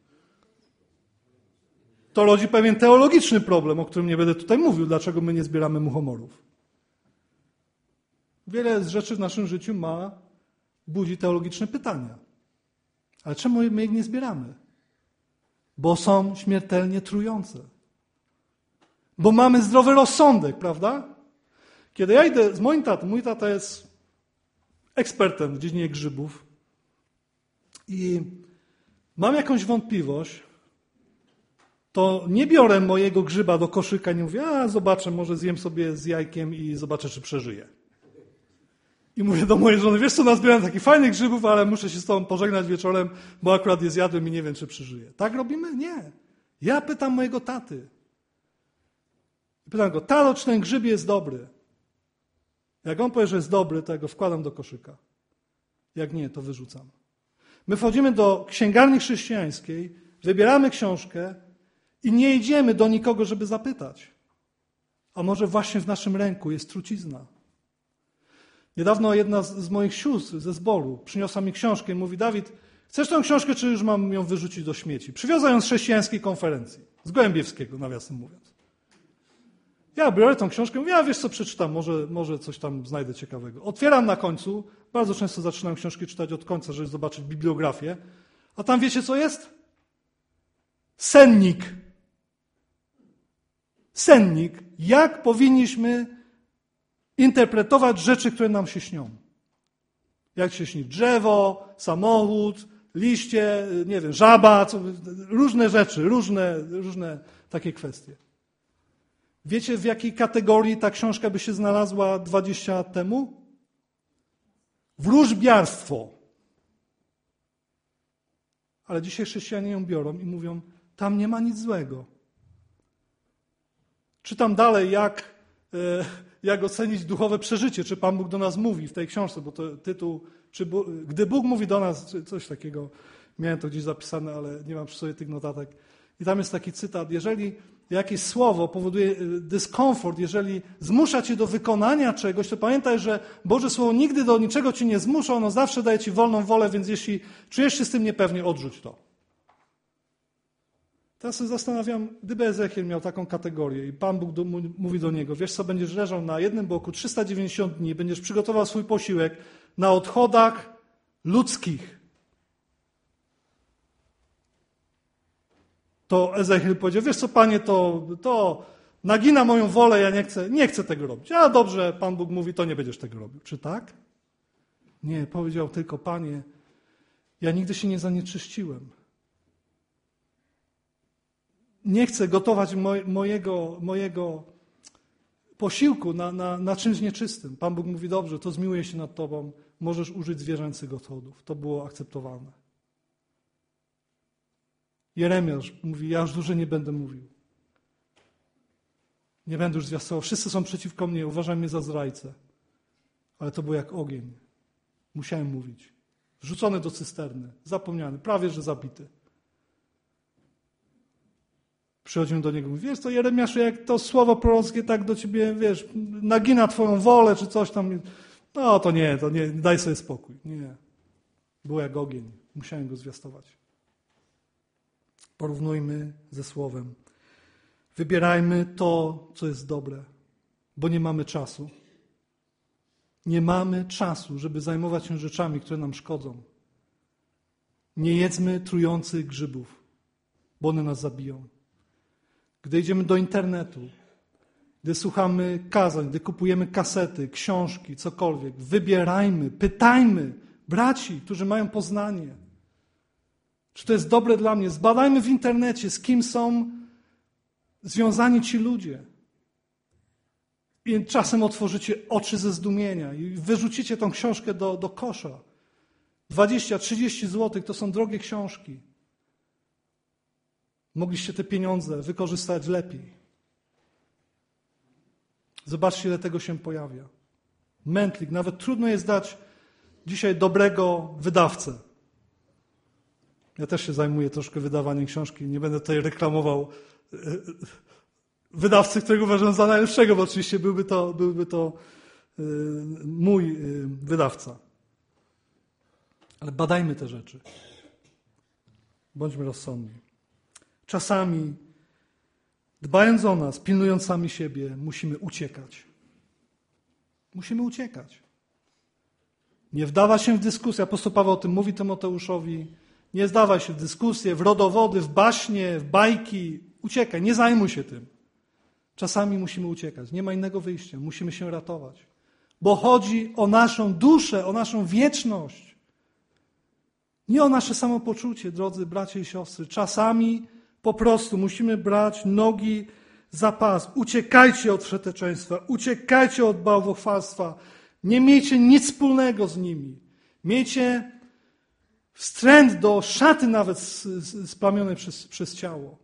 Speaker 1: To rodzi pewien teologiczny problem, o którym nie będę tutaj mówił, dlaczego my nie zbieramy muchomorów. Wiele z rzeczy w naszym życiu ma, budzi teologiczne pytania. Ale czemu my ich nie zbieramy? Bo są śmiertelnie trujące. Bo mamy zdrowy rozsądek, prawda? Kiedy ja idę z moim tatą, mój tata jest ekspertem w dziedzinie grzybów i mam jakąś wątpliwość, to nie biorę mojego grzyba do koszyka i nie mówię, a zobaczę, może zjem sobie z jajkiem i zobaczę, czy przeżyję. I mówię do mojej żony, wiesz co, nazbieram takich fajnych grzybów, ale muszę się z tobą pożegnać wieczorem, bo akurat je zjadłem i nie wiem, czy przeżyję. Tak robimy? Nie. Ja pytam mojego taty. I pytam go, tato, czy ten grzyb jest dobry? Jak on powie, że jest dobry, to ja go wkładam do koszyka. Jak nie, to wyrzucam. My wchodzimy do księgarni chrześcijańskiej, wybieramy książkę i nie idziemy do nikogo, żeby zapytać. A może właśnie w naszym ręku jest trucizna. Niedawno jedna z, z moich sióstr ze zboru przyniosła mi książkę i mówi, Dawid, chcesz tę książkę, czy już mam ją wyrzucić do śmieci? Przywiozła ją z chrześcijańskiej konferencji, z Gołębiewskiego, nawiasem mówiąc. Ja biorę tą książkę i mówię, ja wiesz co, przeczytam, może, może coś tam znajdę ciekawego. Otwieram na końcu, bardzo często zaczynam książki czytać od końca, żeby zobaczyć bibliografię, a tam wiecie co jest? Sennik. Sennik. Jak powinniśmy interpretować rzeczy, które nam się śnią. Jak się śni drzewo, samochód, liście, nie wiem, żaba, co, różne rzeczy, różne, różne takie kwestie. Wiecie, w jakiej kategorii ta książka by się znalazła dwadzieścia lat temu? Wróżbiarstwo. Ale dzisiaj chrześcijanie ją biorą i mówią, tam nie ma nic złego. Czytam dalej, jak, e, jak ocenić duchowe przeżycie, czy Pan Bóg do nas mówi w tej książce, bo to tytuł, czy Bóg, gdy Bóg mówi do nas, czy coś takiego, miałem to gdzieś zapisane, ale nie mam przy sobie tych notatek. I tam jest taki cytat, jeżeli jakieś słowo powoduje dyskomfort, jeżeli zmusza cię do wykonania czegoś, to pamiętaj, że Boże Słowo nigdy do niczego cię nie zmusza, ono zawsze daje ci wolną wolę, więc jeśli czujesz się z tym niepewnie, odrzuć to. Teraz się zastanawiam, gdyby Ezechiel miał taką kategorię i Pan Bóg do, mówi do niego, wiesz co, będziesz leżał na jednym boku trzysta dziewięćdziesiąt dni, będziesz przygotował swój posiłek na odchodach ludzkich. To Ezechiel powiedział, wiesz co, Panie, to, to nagina moją wolę, ja nie chcę, nie chcę tego robić. A dobrze, Pan Bóg mówi, to nie będziesz tego robił. Czy tak? Nie, powiedział tylko, Panie, ja nigdy się nie zanieczyściłem. Nie chcę gotować moj, mojego, mojego posiłku na, na, na czymś nieczystym. Pan Bóg mówi, dobrze, to zmiłuję się nad Tobą, możesz użyć zwierzęcych odchodów. To było akceptowalne. Jeremiasz mówi, ja już dłużej nie będę mówił. Nie będę już zwiastował. Wszyscy są przeciwko mnie, uważaj mnie za zdrajcę. Ale to było jak ogień. Musiałem mówić. Wrzucony do cysterny, zapomniany, prawie że zabity. Przychodzimy do niego i mówi, wiesz to Jeremiaszu, jak to słowo prorockie tak do ciebie, wiesz, nagina twoją wolę, czy coś tam. No to nie, to nie, daj sobie spokój. Nie. Było jak ogień. Musiałem go zwiastować. Porównujmy ze słowem. Wybierajmy to, co jest dobre, bo nie mamy czasu. Nie mamy czasu, żeby zajmować się rzeczami, które nam szkodzą. Nie jedzmy trujących grzybów, bo one nas zabiją. Gdy idziemy do internetu, gdy słuchamy kazań, gdy kupujemy kasety, książki, cokolwiek, wybierajmy, pytajmy braci, którzy mają poznanie. Czy to jest dobre dla mnie? Zbadajmy w internecie, z kim są związani ci ludzie. I czasem otworzycie oczy ze zdumienia i wyrzucicie tą książkę do, do kosza. dwadzieścia trzydzieści złotych to są drogie książki. Mogliście te pieniądze wykorzystać lepiej. Zobaczcie, ile tego się pojawia. Mętlik. Nawet trudno jest dać dzisiaj dobrego wydawcę. Ja też się zajmuję troszkę wydawaniem książki. Nie będę tutaj reklamował wydawcy, którego uważam za najlepszego, bo oczywiście byłby to, byłby to mój wydawca. Ale badajmy te rzeczy. Bądźmy rozsądni. Czasami, dbając o nas, pilnując sami siebie, musimy uciekać. Musimy uciekać. Nie wdawać się w dyskusję. Apostoł Paweł o tym mówi Tymoteuszowi. Nie zdawaj się w dyskusje, w rodowody, w baśnie, w bajki. Uciekaj, nie zajmuj się tym. Czasami musimy uciekać. Nie ma innego wyjścia. Musimy się ratować. Bo chodzi o naszą duszę, o naszą wieczność. Nie o nasze samopoczucie, drodzy bracia i siostry. Czasami po prostu musimy brać nogi za pas. Uciekajcie od wszeteczeństwa. Uciekajcie od bałwochwalstwa. Nie miejcie nic wspólnego z nimi. Miejcie wstręt do szaty nawet splamionej przez, przez ciało.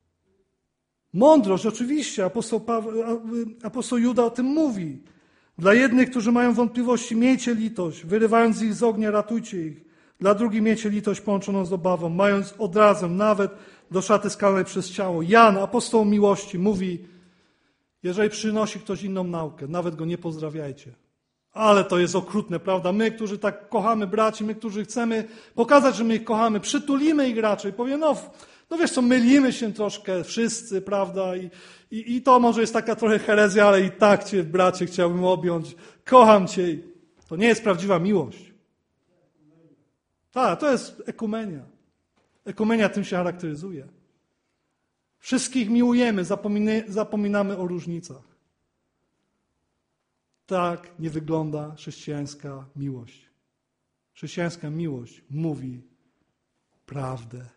Speaker 1: Mądrość, oczywiście, apostoł, Paweł, apostoł Juda o tym mówi. Dla jednych, którzy mają wątpliwości, miejcie litość, wyrywając ich z ognia, ratujcie ich. Dla drugich miejcie litość połączoną z obawą, mając odrazę nawet do szaty skalnej przez ciało. Jan, apostoł miłości, mówi, jeżeli przynosi ktoś inną naukę, nawet go nie pozdrawiajcie. Ale to jest okrutne, prawda? My, którzy tak kochamy braci, my, którzy chcemy pokazać, że my ich kochamy, przytulimy ich raczej. Powie, no, no wiesz co, mylimy się troszkę wszyscy, prawda? I, i, I to może jest taka trochę herezja, ale i tak cię, bracie, chciałbym objąć. Kocham cię. To nie jest prawdziwa miłość. Tak, to jest ekumenia. Ekumenia tym się charakteryzuje. Wszystkich miłujemy, zapominy, zapominamy o różnicach. Tak nie wygląda chrześcijańska miłość. Chrześcijańska miłość mówi prawdę.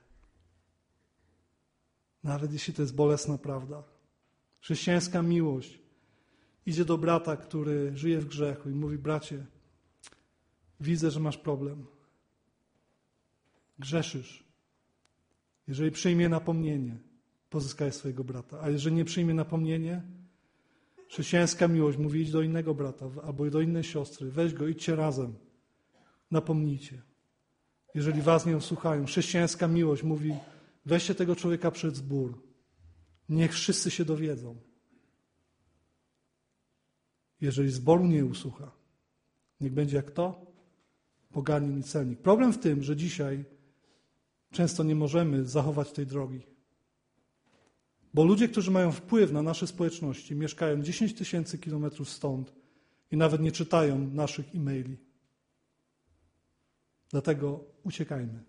Speaker 1: Nawet jeśli to jest bolesna prawda. Chrześcijańska miłość idzie do brata, który żyje w grzechu i mówi, bracie, widzę, że masz problem. Grzeszysz. Jeżeli przyjmie napomnienie, pozyskaj swojego brata. A jeżeli nie przyjmie napomnienie, chrześcijańska miłość mówi, idź do innego brata albo do innej siostry, weź go, idźcie razem, napomnijcie. Jeżeli was nie usłuchają, chrześcijańska miłość mówi, weźcie tego człowieka przed zbór, niech wszyscy się dowiedzą. Jeżeli zboru nie usłucha, niech będzie jak to? Poganin i celnik. Problem w tym, że dzisiaj często nie możemy zachować tej drogi. Bo ludzie, którzy mają wpływ na nasze społeczności, mieszkają dziesięć tysięcy kilometrów stąd i nawet nie czytają naszych e-maili. Dlatego uciekajmy.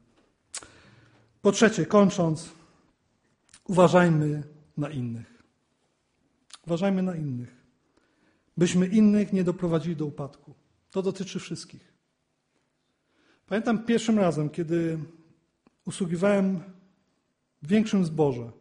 Speaker 1: Po trzecie, kończąc, uważajmy na innych. Uważajmy na innych. Byśmy innych nie doprowadzili do upadku. To dotyczy wszystkich. Pamiętam pierwszym razem, kiedy usługiwałem w większym zborze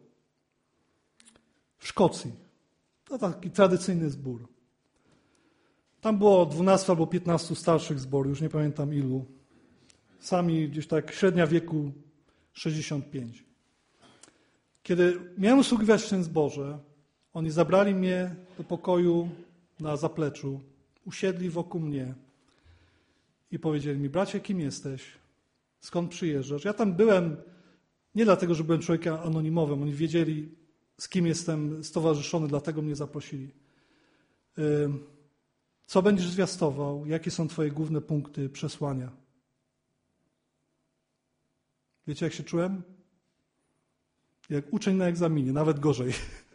Speaker 1: w Szkocji. To taki tradycyjny zbór. Tam było dwunastu albo piętnastu starszych zborów, już nie pamiętam ilu. Sami gdzieś tak średnia wieku sześćdziesiąt pięć. Kiedy miałem usługiwać w tym zborze, oni zabrali mnie do pokoju na zapleczu, usiedli wokół mnie i powiedzieli mi: bracie, kim jesteś? Skąd przyjeżdżasz? Ja tam byłem nie dlatego, że byłem człowiekiem anonimowym. Oni wiedzieli, z kim jestem stowarzyszony, dlatego mnie zaprosili. Co będziesz zwiastował? Jakie są twoje główne punkty przesłania? Wiecie, jak się czułem? Jak uczeń na egzaminie, nawet gorzej.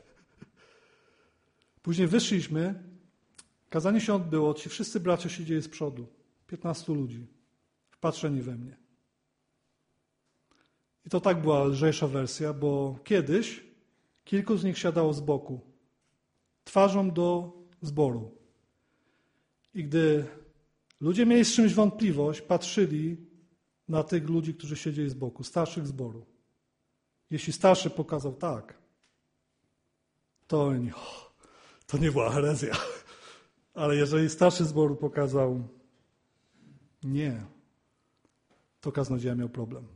Speaker 1: Później wyszliśmy, kazanie się odbyło, ci wszyscy bracia siedzieli z przodu. piętnastu ludzi, wpatrzeni we mnie. I to tak była lżejsza wersja, bo kiedyś kilku z nich siadało z boku, twarzą do zboru. I gdy ludzie mieli z czymś wątpliwość, patrzyli na tych ludzi, którzy siedzieli z boku, starszych zboru. Jeśli starszy pokazał tak, to oni, oh, to nie była herezja. Ale jeżeli starszy zboru pokazał nie, to kaznodzieja miał problem.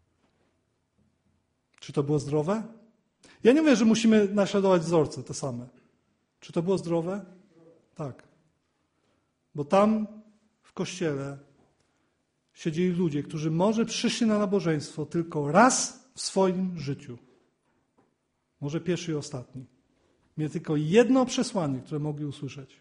Speaker 1: Czy to było zdrowe? Ja nie mówię, że musimy naśladować wzorce te same. Czy to było zdrowe? Tak. Bo tam w kościele siedzieli ludzie, którzy może przyszli na nabożeństwo tylko raz w swoim życiu. Może pierwszy i ostatni. Mieli tylko jedno przesłanie, które mogli usłyszeć.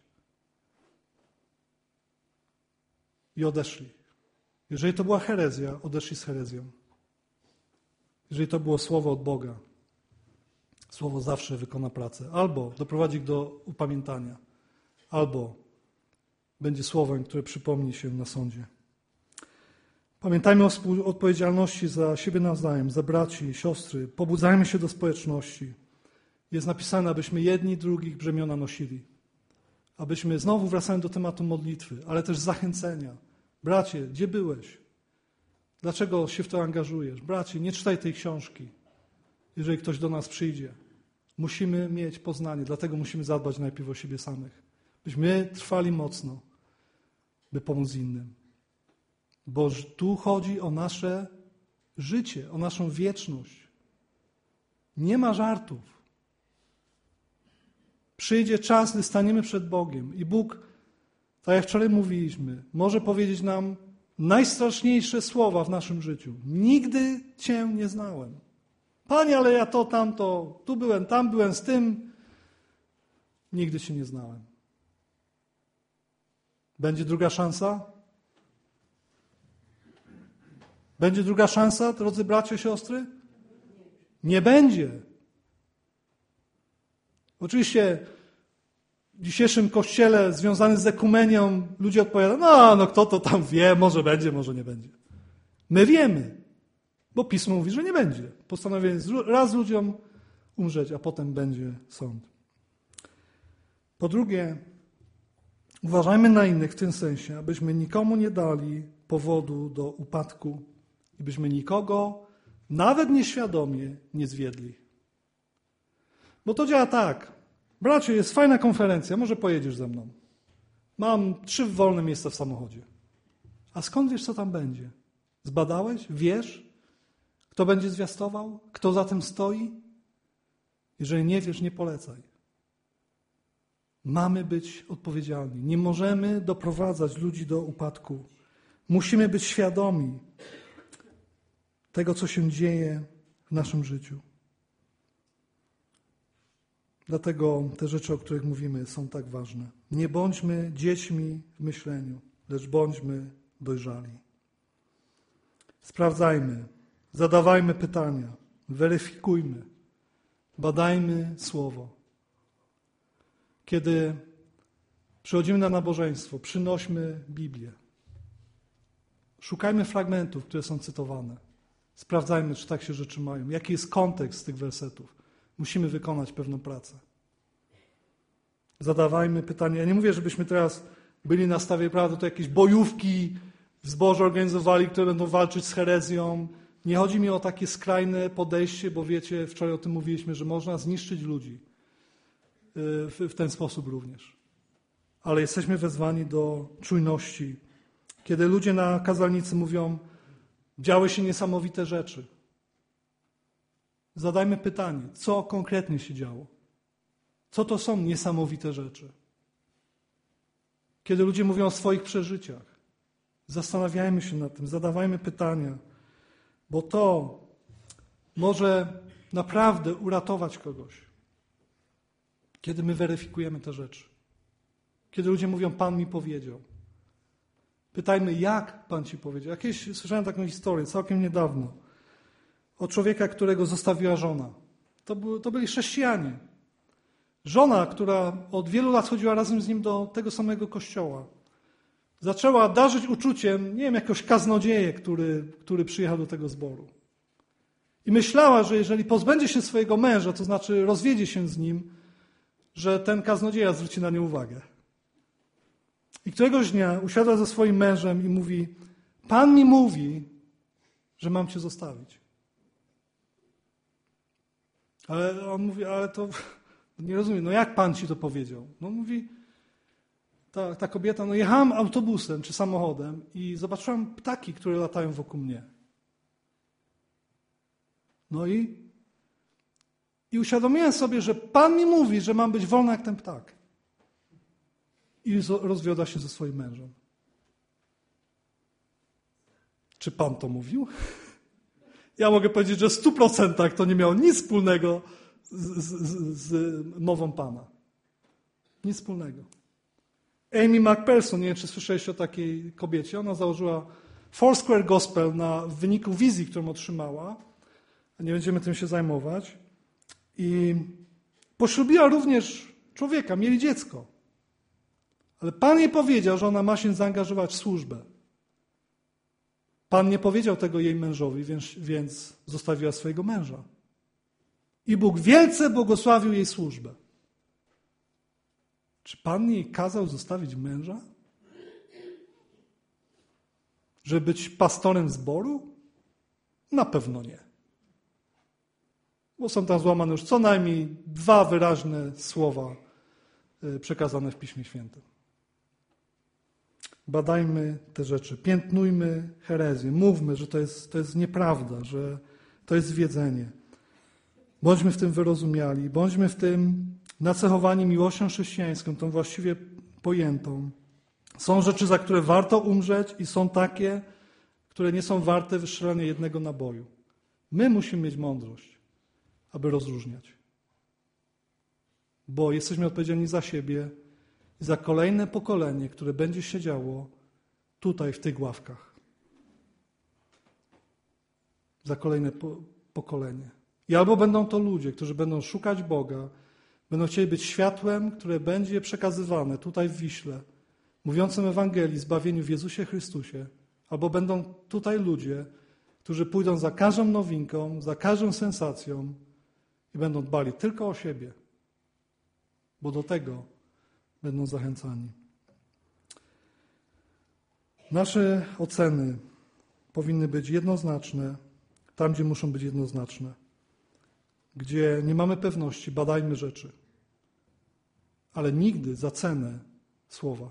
Speaker 1: I odeszli. Jeżeli to była herezja, odeszli z herezją. Jeżeli to było słowo od Boga, słowo zawsze wykona pracę. Albo doprowadzi do upamiętania, albo będzie słowem, które przypomni się na sądzie. Pamiętajmy o odpowiedzialności za siebie nawzajem, za braci i siostry. Pobudzajmy się do społeczności. Jest napisane, abyśmy jedni drugich brzemiona nosili. Abyśmy znowu wracali do tematu modlitwy, ale też zachęcenia. Bracie, gdzie byłeś? Dlaczego się w to angażujesz? Bracie, nie czytaj tej książki, jeżeli ktoś do nas przyjdzie. Musimy mieć poznanie, dlatego musimy zadbać najpierw o siebie samych. Byśmy trwali mocno, by pomóc innym. Bo tu chodzi o nasze życie, o naszą wieczność. Nie ma żartów. Przyjdzie czas, gdy staniemy przed Bogiem i Bóg, tak jak wczoraj mówiliśmy, może powiedzieć nam najstraszniejsze słowa w naszym życiu. Nigdy Cię nie znałem. Panie, ale ja to, tamto, tu byłem, tam byłem z tym. Nigdy Cię nie znałem. Będzie druga szansa? Będzie druga szansa, drodzy bracia i siostry? Nie będzie. Oczywiście w dzisiejszym kościele związanym z ekumenią ludzie odpowiadają, no, no kto to tam wie, może będzie, może nie będzie. My wiemy, bo Pismo mówi, że nie będzie. Postanowienie raz ludziom umrzeć, a potem będzie sąd. Po drugie, uważajmy na innych w tym sensie, abyśmy nikomu nie dali powodu do upadku i byśmy nikogo, nawet nieświadomie, nie zwiedli. Bo to działa tak. Bracie, jest fajna konferencja, może pojedziesz ze mną. Mam trzy wolne miejsca w samochodzie. A skąd wiesz, co tam będzie? Zbadałeś? Wiesz? Kto będzie zwiastował? Kto za tym stoi? Jeżeli nie wiesz, nie polecaj. Mamy być odpowiedzialni. Nie możemy doprowadzać ludzi do upadku. Musimy być świadomi tego, co się dzieje w naszym życiu. Dlatego te rzeczy, o których mówimy, są tak ważne. Nie bądźmy dziećmi w myśleniu, lecz bądźmy dojrzali. Sprawdzajmy, zadawajmy pytania, weryfikujmy, badajmy Słowo. Kiedy przychodzimy na nabożeństwo, przynośmy Biblię. Szukajmy fragmentów, które są cytowane. Sprawdzajmy, czy tak się rzeczy mają. Jaki jest kontekst tych wersetów. Musimy wykonać pewną pracę. Zadawajmy pytania. Ja nie mówię, żebyśmy teraz byli na stawie prawa, to jakieś bojówki w zborze organizowali, które będą walczyć z herezją. Nie chodzi mi o takie skrajne podejście, bo wiecie, wczoraj o tym mówiliśmy, że można zniszczyć ludzi w, w ten sposób również. Ale jesteśmy wezwani do czujności. Kiedy ludzie na kazalnicy mówią, działy się niesamowite rzeczy. Zadajmy pytanie, co konkretnie się działo? Co to są niesamowite rzeczy? Kiedy ludzie mówią o swoich przeżyciach, zastanawiajmy się nad tym, zadawajmy pytania, bo to może naprawdę uratować kogoś. Kiedy my weryfikujemy te rzeczy. Kiedy ludzie mówią, Pan mi powiedział. Pytajmy, jak Pan ci powiedział. Jakieś, słyszałem taką historię całkiem niedawno o człowieka, którego zostawiła żona. To, był, to byli chrześcijanie. Żona, która od wielu lat chodziła razem z nim do tego samego kościoła, zaczęła darzyć uczuciem, nie wiem, jakiegoś kaznodzieję, który, który przyjechał do tego zboru. I myślała, że jeżeli pozbędzie się swojego męża, to znaczy rozwiedzie się z nim, że ten kaznodzieja zwróci na nią uwagę. I któregoś dnia usiadła ze swoim mężem i mówi, Pan mi mówi, że mam cię zostawić. Ale on mówi, ale to nie rozumiem, no jak Pan ci to powiedział? No mówi, ta, ta kobieta, no jechałam autobusem czy samochodem i zobaczyłam ptaki, które latają wokół mnie. No i, i uświadomiłem sobie, że Pan mi mówi, że mam być wolna jak ten ptak. I rozwiodła się ze swoim mężem. Czy Pan to mówił? Ja mogę powiedzieć, że w stu procentach to nie miało nic wspólnego z, z, z mową Pana. Nic wspólnego. Amy McPherson, nie wiem, czy słyszeliście o takiej kobiecie, ona założyła Foursquare Gospel na w wyniku wizji, którą otrzymała. Nie będziemy tym się zajmować. I poślubiła również człowieka, mieli dziecko. Ale Pan jej powiedział, że ona ma się zaangażować w służbę. Pan nie powiedział tego jej mężowi, więc, więc zostawiła swojego męża. I Bóg wielce błogosławił jej służbę. Czy Pan jej kazał zostawić męża? Żeby być pastorem zboru? Na pewno nie. Bo są tam złamane już co najmniej dwa wyraźne słowa przekazane w Piśmie Świętym. Badajmy te rzeczy, piętnujmy herezję, mówmy, że to jest, to jest nieprawda, że to jest zwiedzenie. Bądźmy w tym wyrozumiali, bądźmy w tym nacechowani miłością chrześcijańską, tą właściwie pojętą. Są rzeczy, za które warto umrzeć i są takie, które nie są warte wystrzelania jednego naboju. My musimy mieć mądrość, aby rozróżniać. Bo jesteśmy odpowiedzialni za siebie i za kolejne pokolenie, które będzie siedziało tutaj w tych ławkach. Za kolejne po- pokolenie. I albo będą to ludzie, którzy będą szukać Boga, będą chcieli być światłem, które będzie przekazywane tutaj w Wiśle, mówiącym Ewangelii, zbawieniu w Jezusie Chrystusie, albo będą tutaj ludzie, którzy pójdą za każdą nowinką, za każdą sensacją i będą dbali tylko o siebie, bo do tego będą zachęcani. Nasze oceny powinny być jednoznaczne, tam gdzie muszą być jednoznaczne. Gdzie nie mamy pewności, badajmy rzeczy. Ale nigdy za cenę słowa.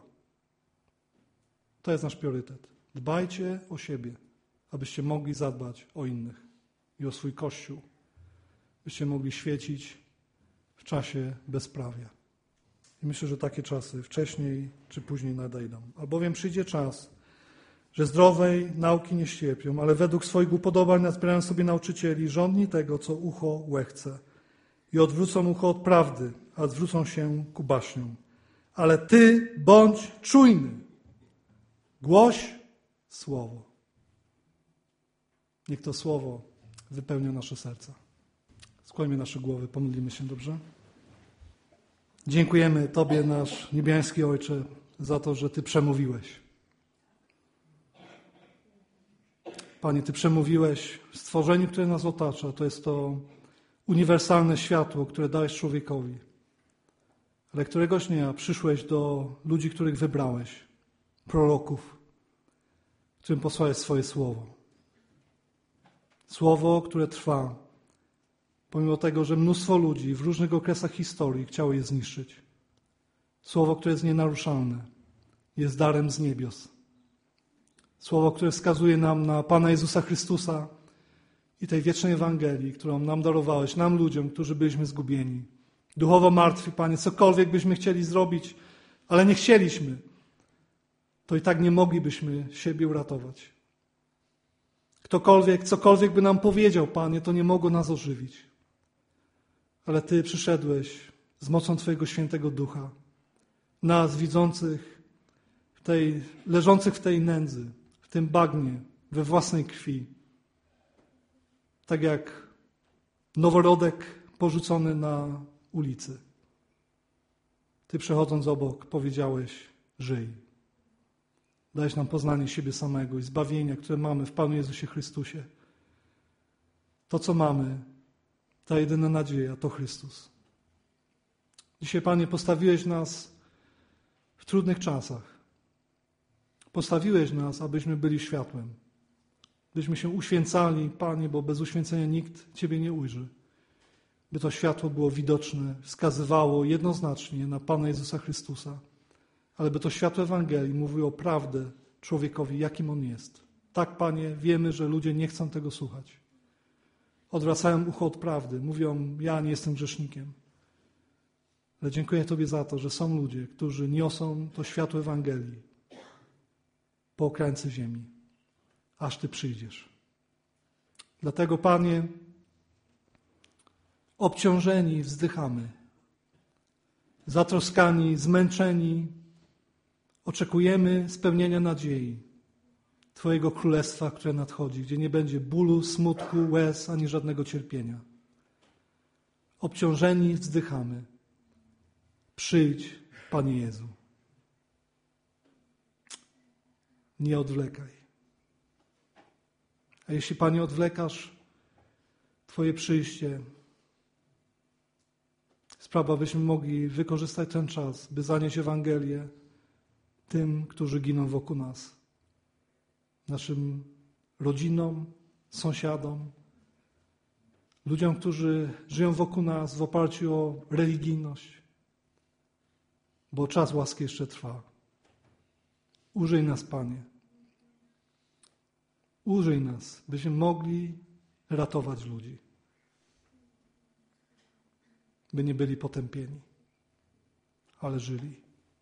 Speaker 1: To jest nasz priorytet. Dbajcie o siebie, abyście mogli zadbać o innych i o swój Kościół. Byście mogli świecić w czasie bezprawia. I myślę, że takie czasy wcześniej czy później nadejdą. Albowiem przyjdzie czas, że zdrowej nauki nie ściepią, ale według swoich upodobań nazbierają sobie nauczycieli żądni tego, co ucho łechce. I odwrócą ucho od prawdy, a zwrócą się ku baśniom. Ale ty bądź czujny. Głoś słowo. Niech to słowo wypełnia nasze serca. Skłońmy nasze głowy, pomodlimy się, dobrze? Dziękujemy Tobie, nasz niebiański Ojcze, za to, że Ty przemówiłeś. Panie, Ty przemówiłeś w stworzeniu, które nas otacza. To jest to uniwersalne światło, które dałeś człowiekowi. Ale któregoś dnia przyszłeś do ludzi, których wybrałeś, proroków, którym posłałeś swoje słowo. Słowo, które trwa, pomimo tego, że mnóstwo ludzi w różnych okresach historii chciało je zniszczyć. Słowo, które jest nienaruszalne, jest darem z niebios. Słowo, które wskazuje nam na Pana Jezusa Chrystusa i tej wiecznej Ewangelii, którą nam darowałeś, nam ludziom, którzy byliśmy zgubieni. Duchowo martwi, Panie, cokolwiek byśmy chcieli zrobić, ale nie chcieliśmy, to i tak nie moglibyśmy siebie uratować. Ktokolwiek, cokolwiek by nam powiedział, Panie, to nie mogło nas ożywić. Ale Ty przyszedłeś z mocą Twojego świętego ducha, nas widzących, w tej, leżących w tej nędzy, w tym bagnie, we własnej krwi. Tak jak noworodek porzucony na ulicy. Ty przechodząc obok powiedziałeś: żyj. Dałeś nam poznanie siebie samego i zbawienia, które mamy w Panu Jezusie Chrystusie. To, co mamy, ta jedyna nadzieja, to Chrystus. Dzisiaj, Panie, postawiłeś nas w trudnych czasach. Postawiłeś nas, abyśmy byli światłem. Byśmy się uświęcali, Panie, bo bez uświęcenia nikt Ciebie nie ujrzy. By to światło było widoczne, wskazywało jednoznacznie na Pana Jezusa Chrystusa. Ale by to światło Ewangelii mówiło prawdę człowiekowi, jakim on jest. Tak, Panie, wiemy, że ludzie nie chcą tego słuchać. Odwracają ucho od prawdy. Mówią: ja nie jestem grzesznikiem. Ale dziękuję Tobie za to, że są ludzie, którzy niosą to światło Ewangelii po okrańce ziemi, aż Ty przyjdziesz. Dlatego, Panie, obciążeni wzdychamy, zatroskani, zmęczeni, oczekujemy spełnienia nadziei Twojego Królestwa, które nadchodzi, gdzie nie będzie bólu, smutku, łez, ani żadnego cierpienia. Obciążeni wzdychamy. Przyjdź, Panie Jezu. Nie odwlekaj. A jeśli, Panie, odwlekasz Twoje przyjście, sprawa, byśmy mogli wykorzystać ten czas, by zanieść Ewangelię tym, którzy giną wokół nas. Naszym rodzinom, sąsiadom, ludziom, którzy żyją wokół nas w oparciu o religijność. Bo czas łaski jeszcze trwa. Użyj nas, Panie. Użyj nas, byśmy mogli ratować ludzi. By nie byli potępieni, ale żyli.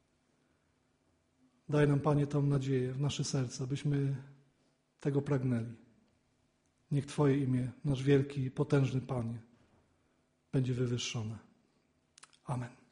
Speaker 1: Daj nam, Panie, tą nadzieję w nasze serca, byśmy tego pragnęli. Niech Twoje imię, nasz wielki i potężny Panie, będzie wywyższone. Amen.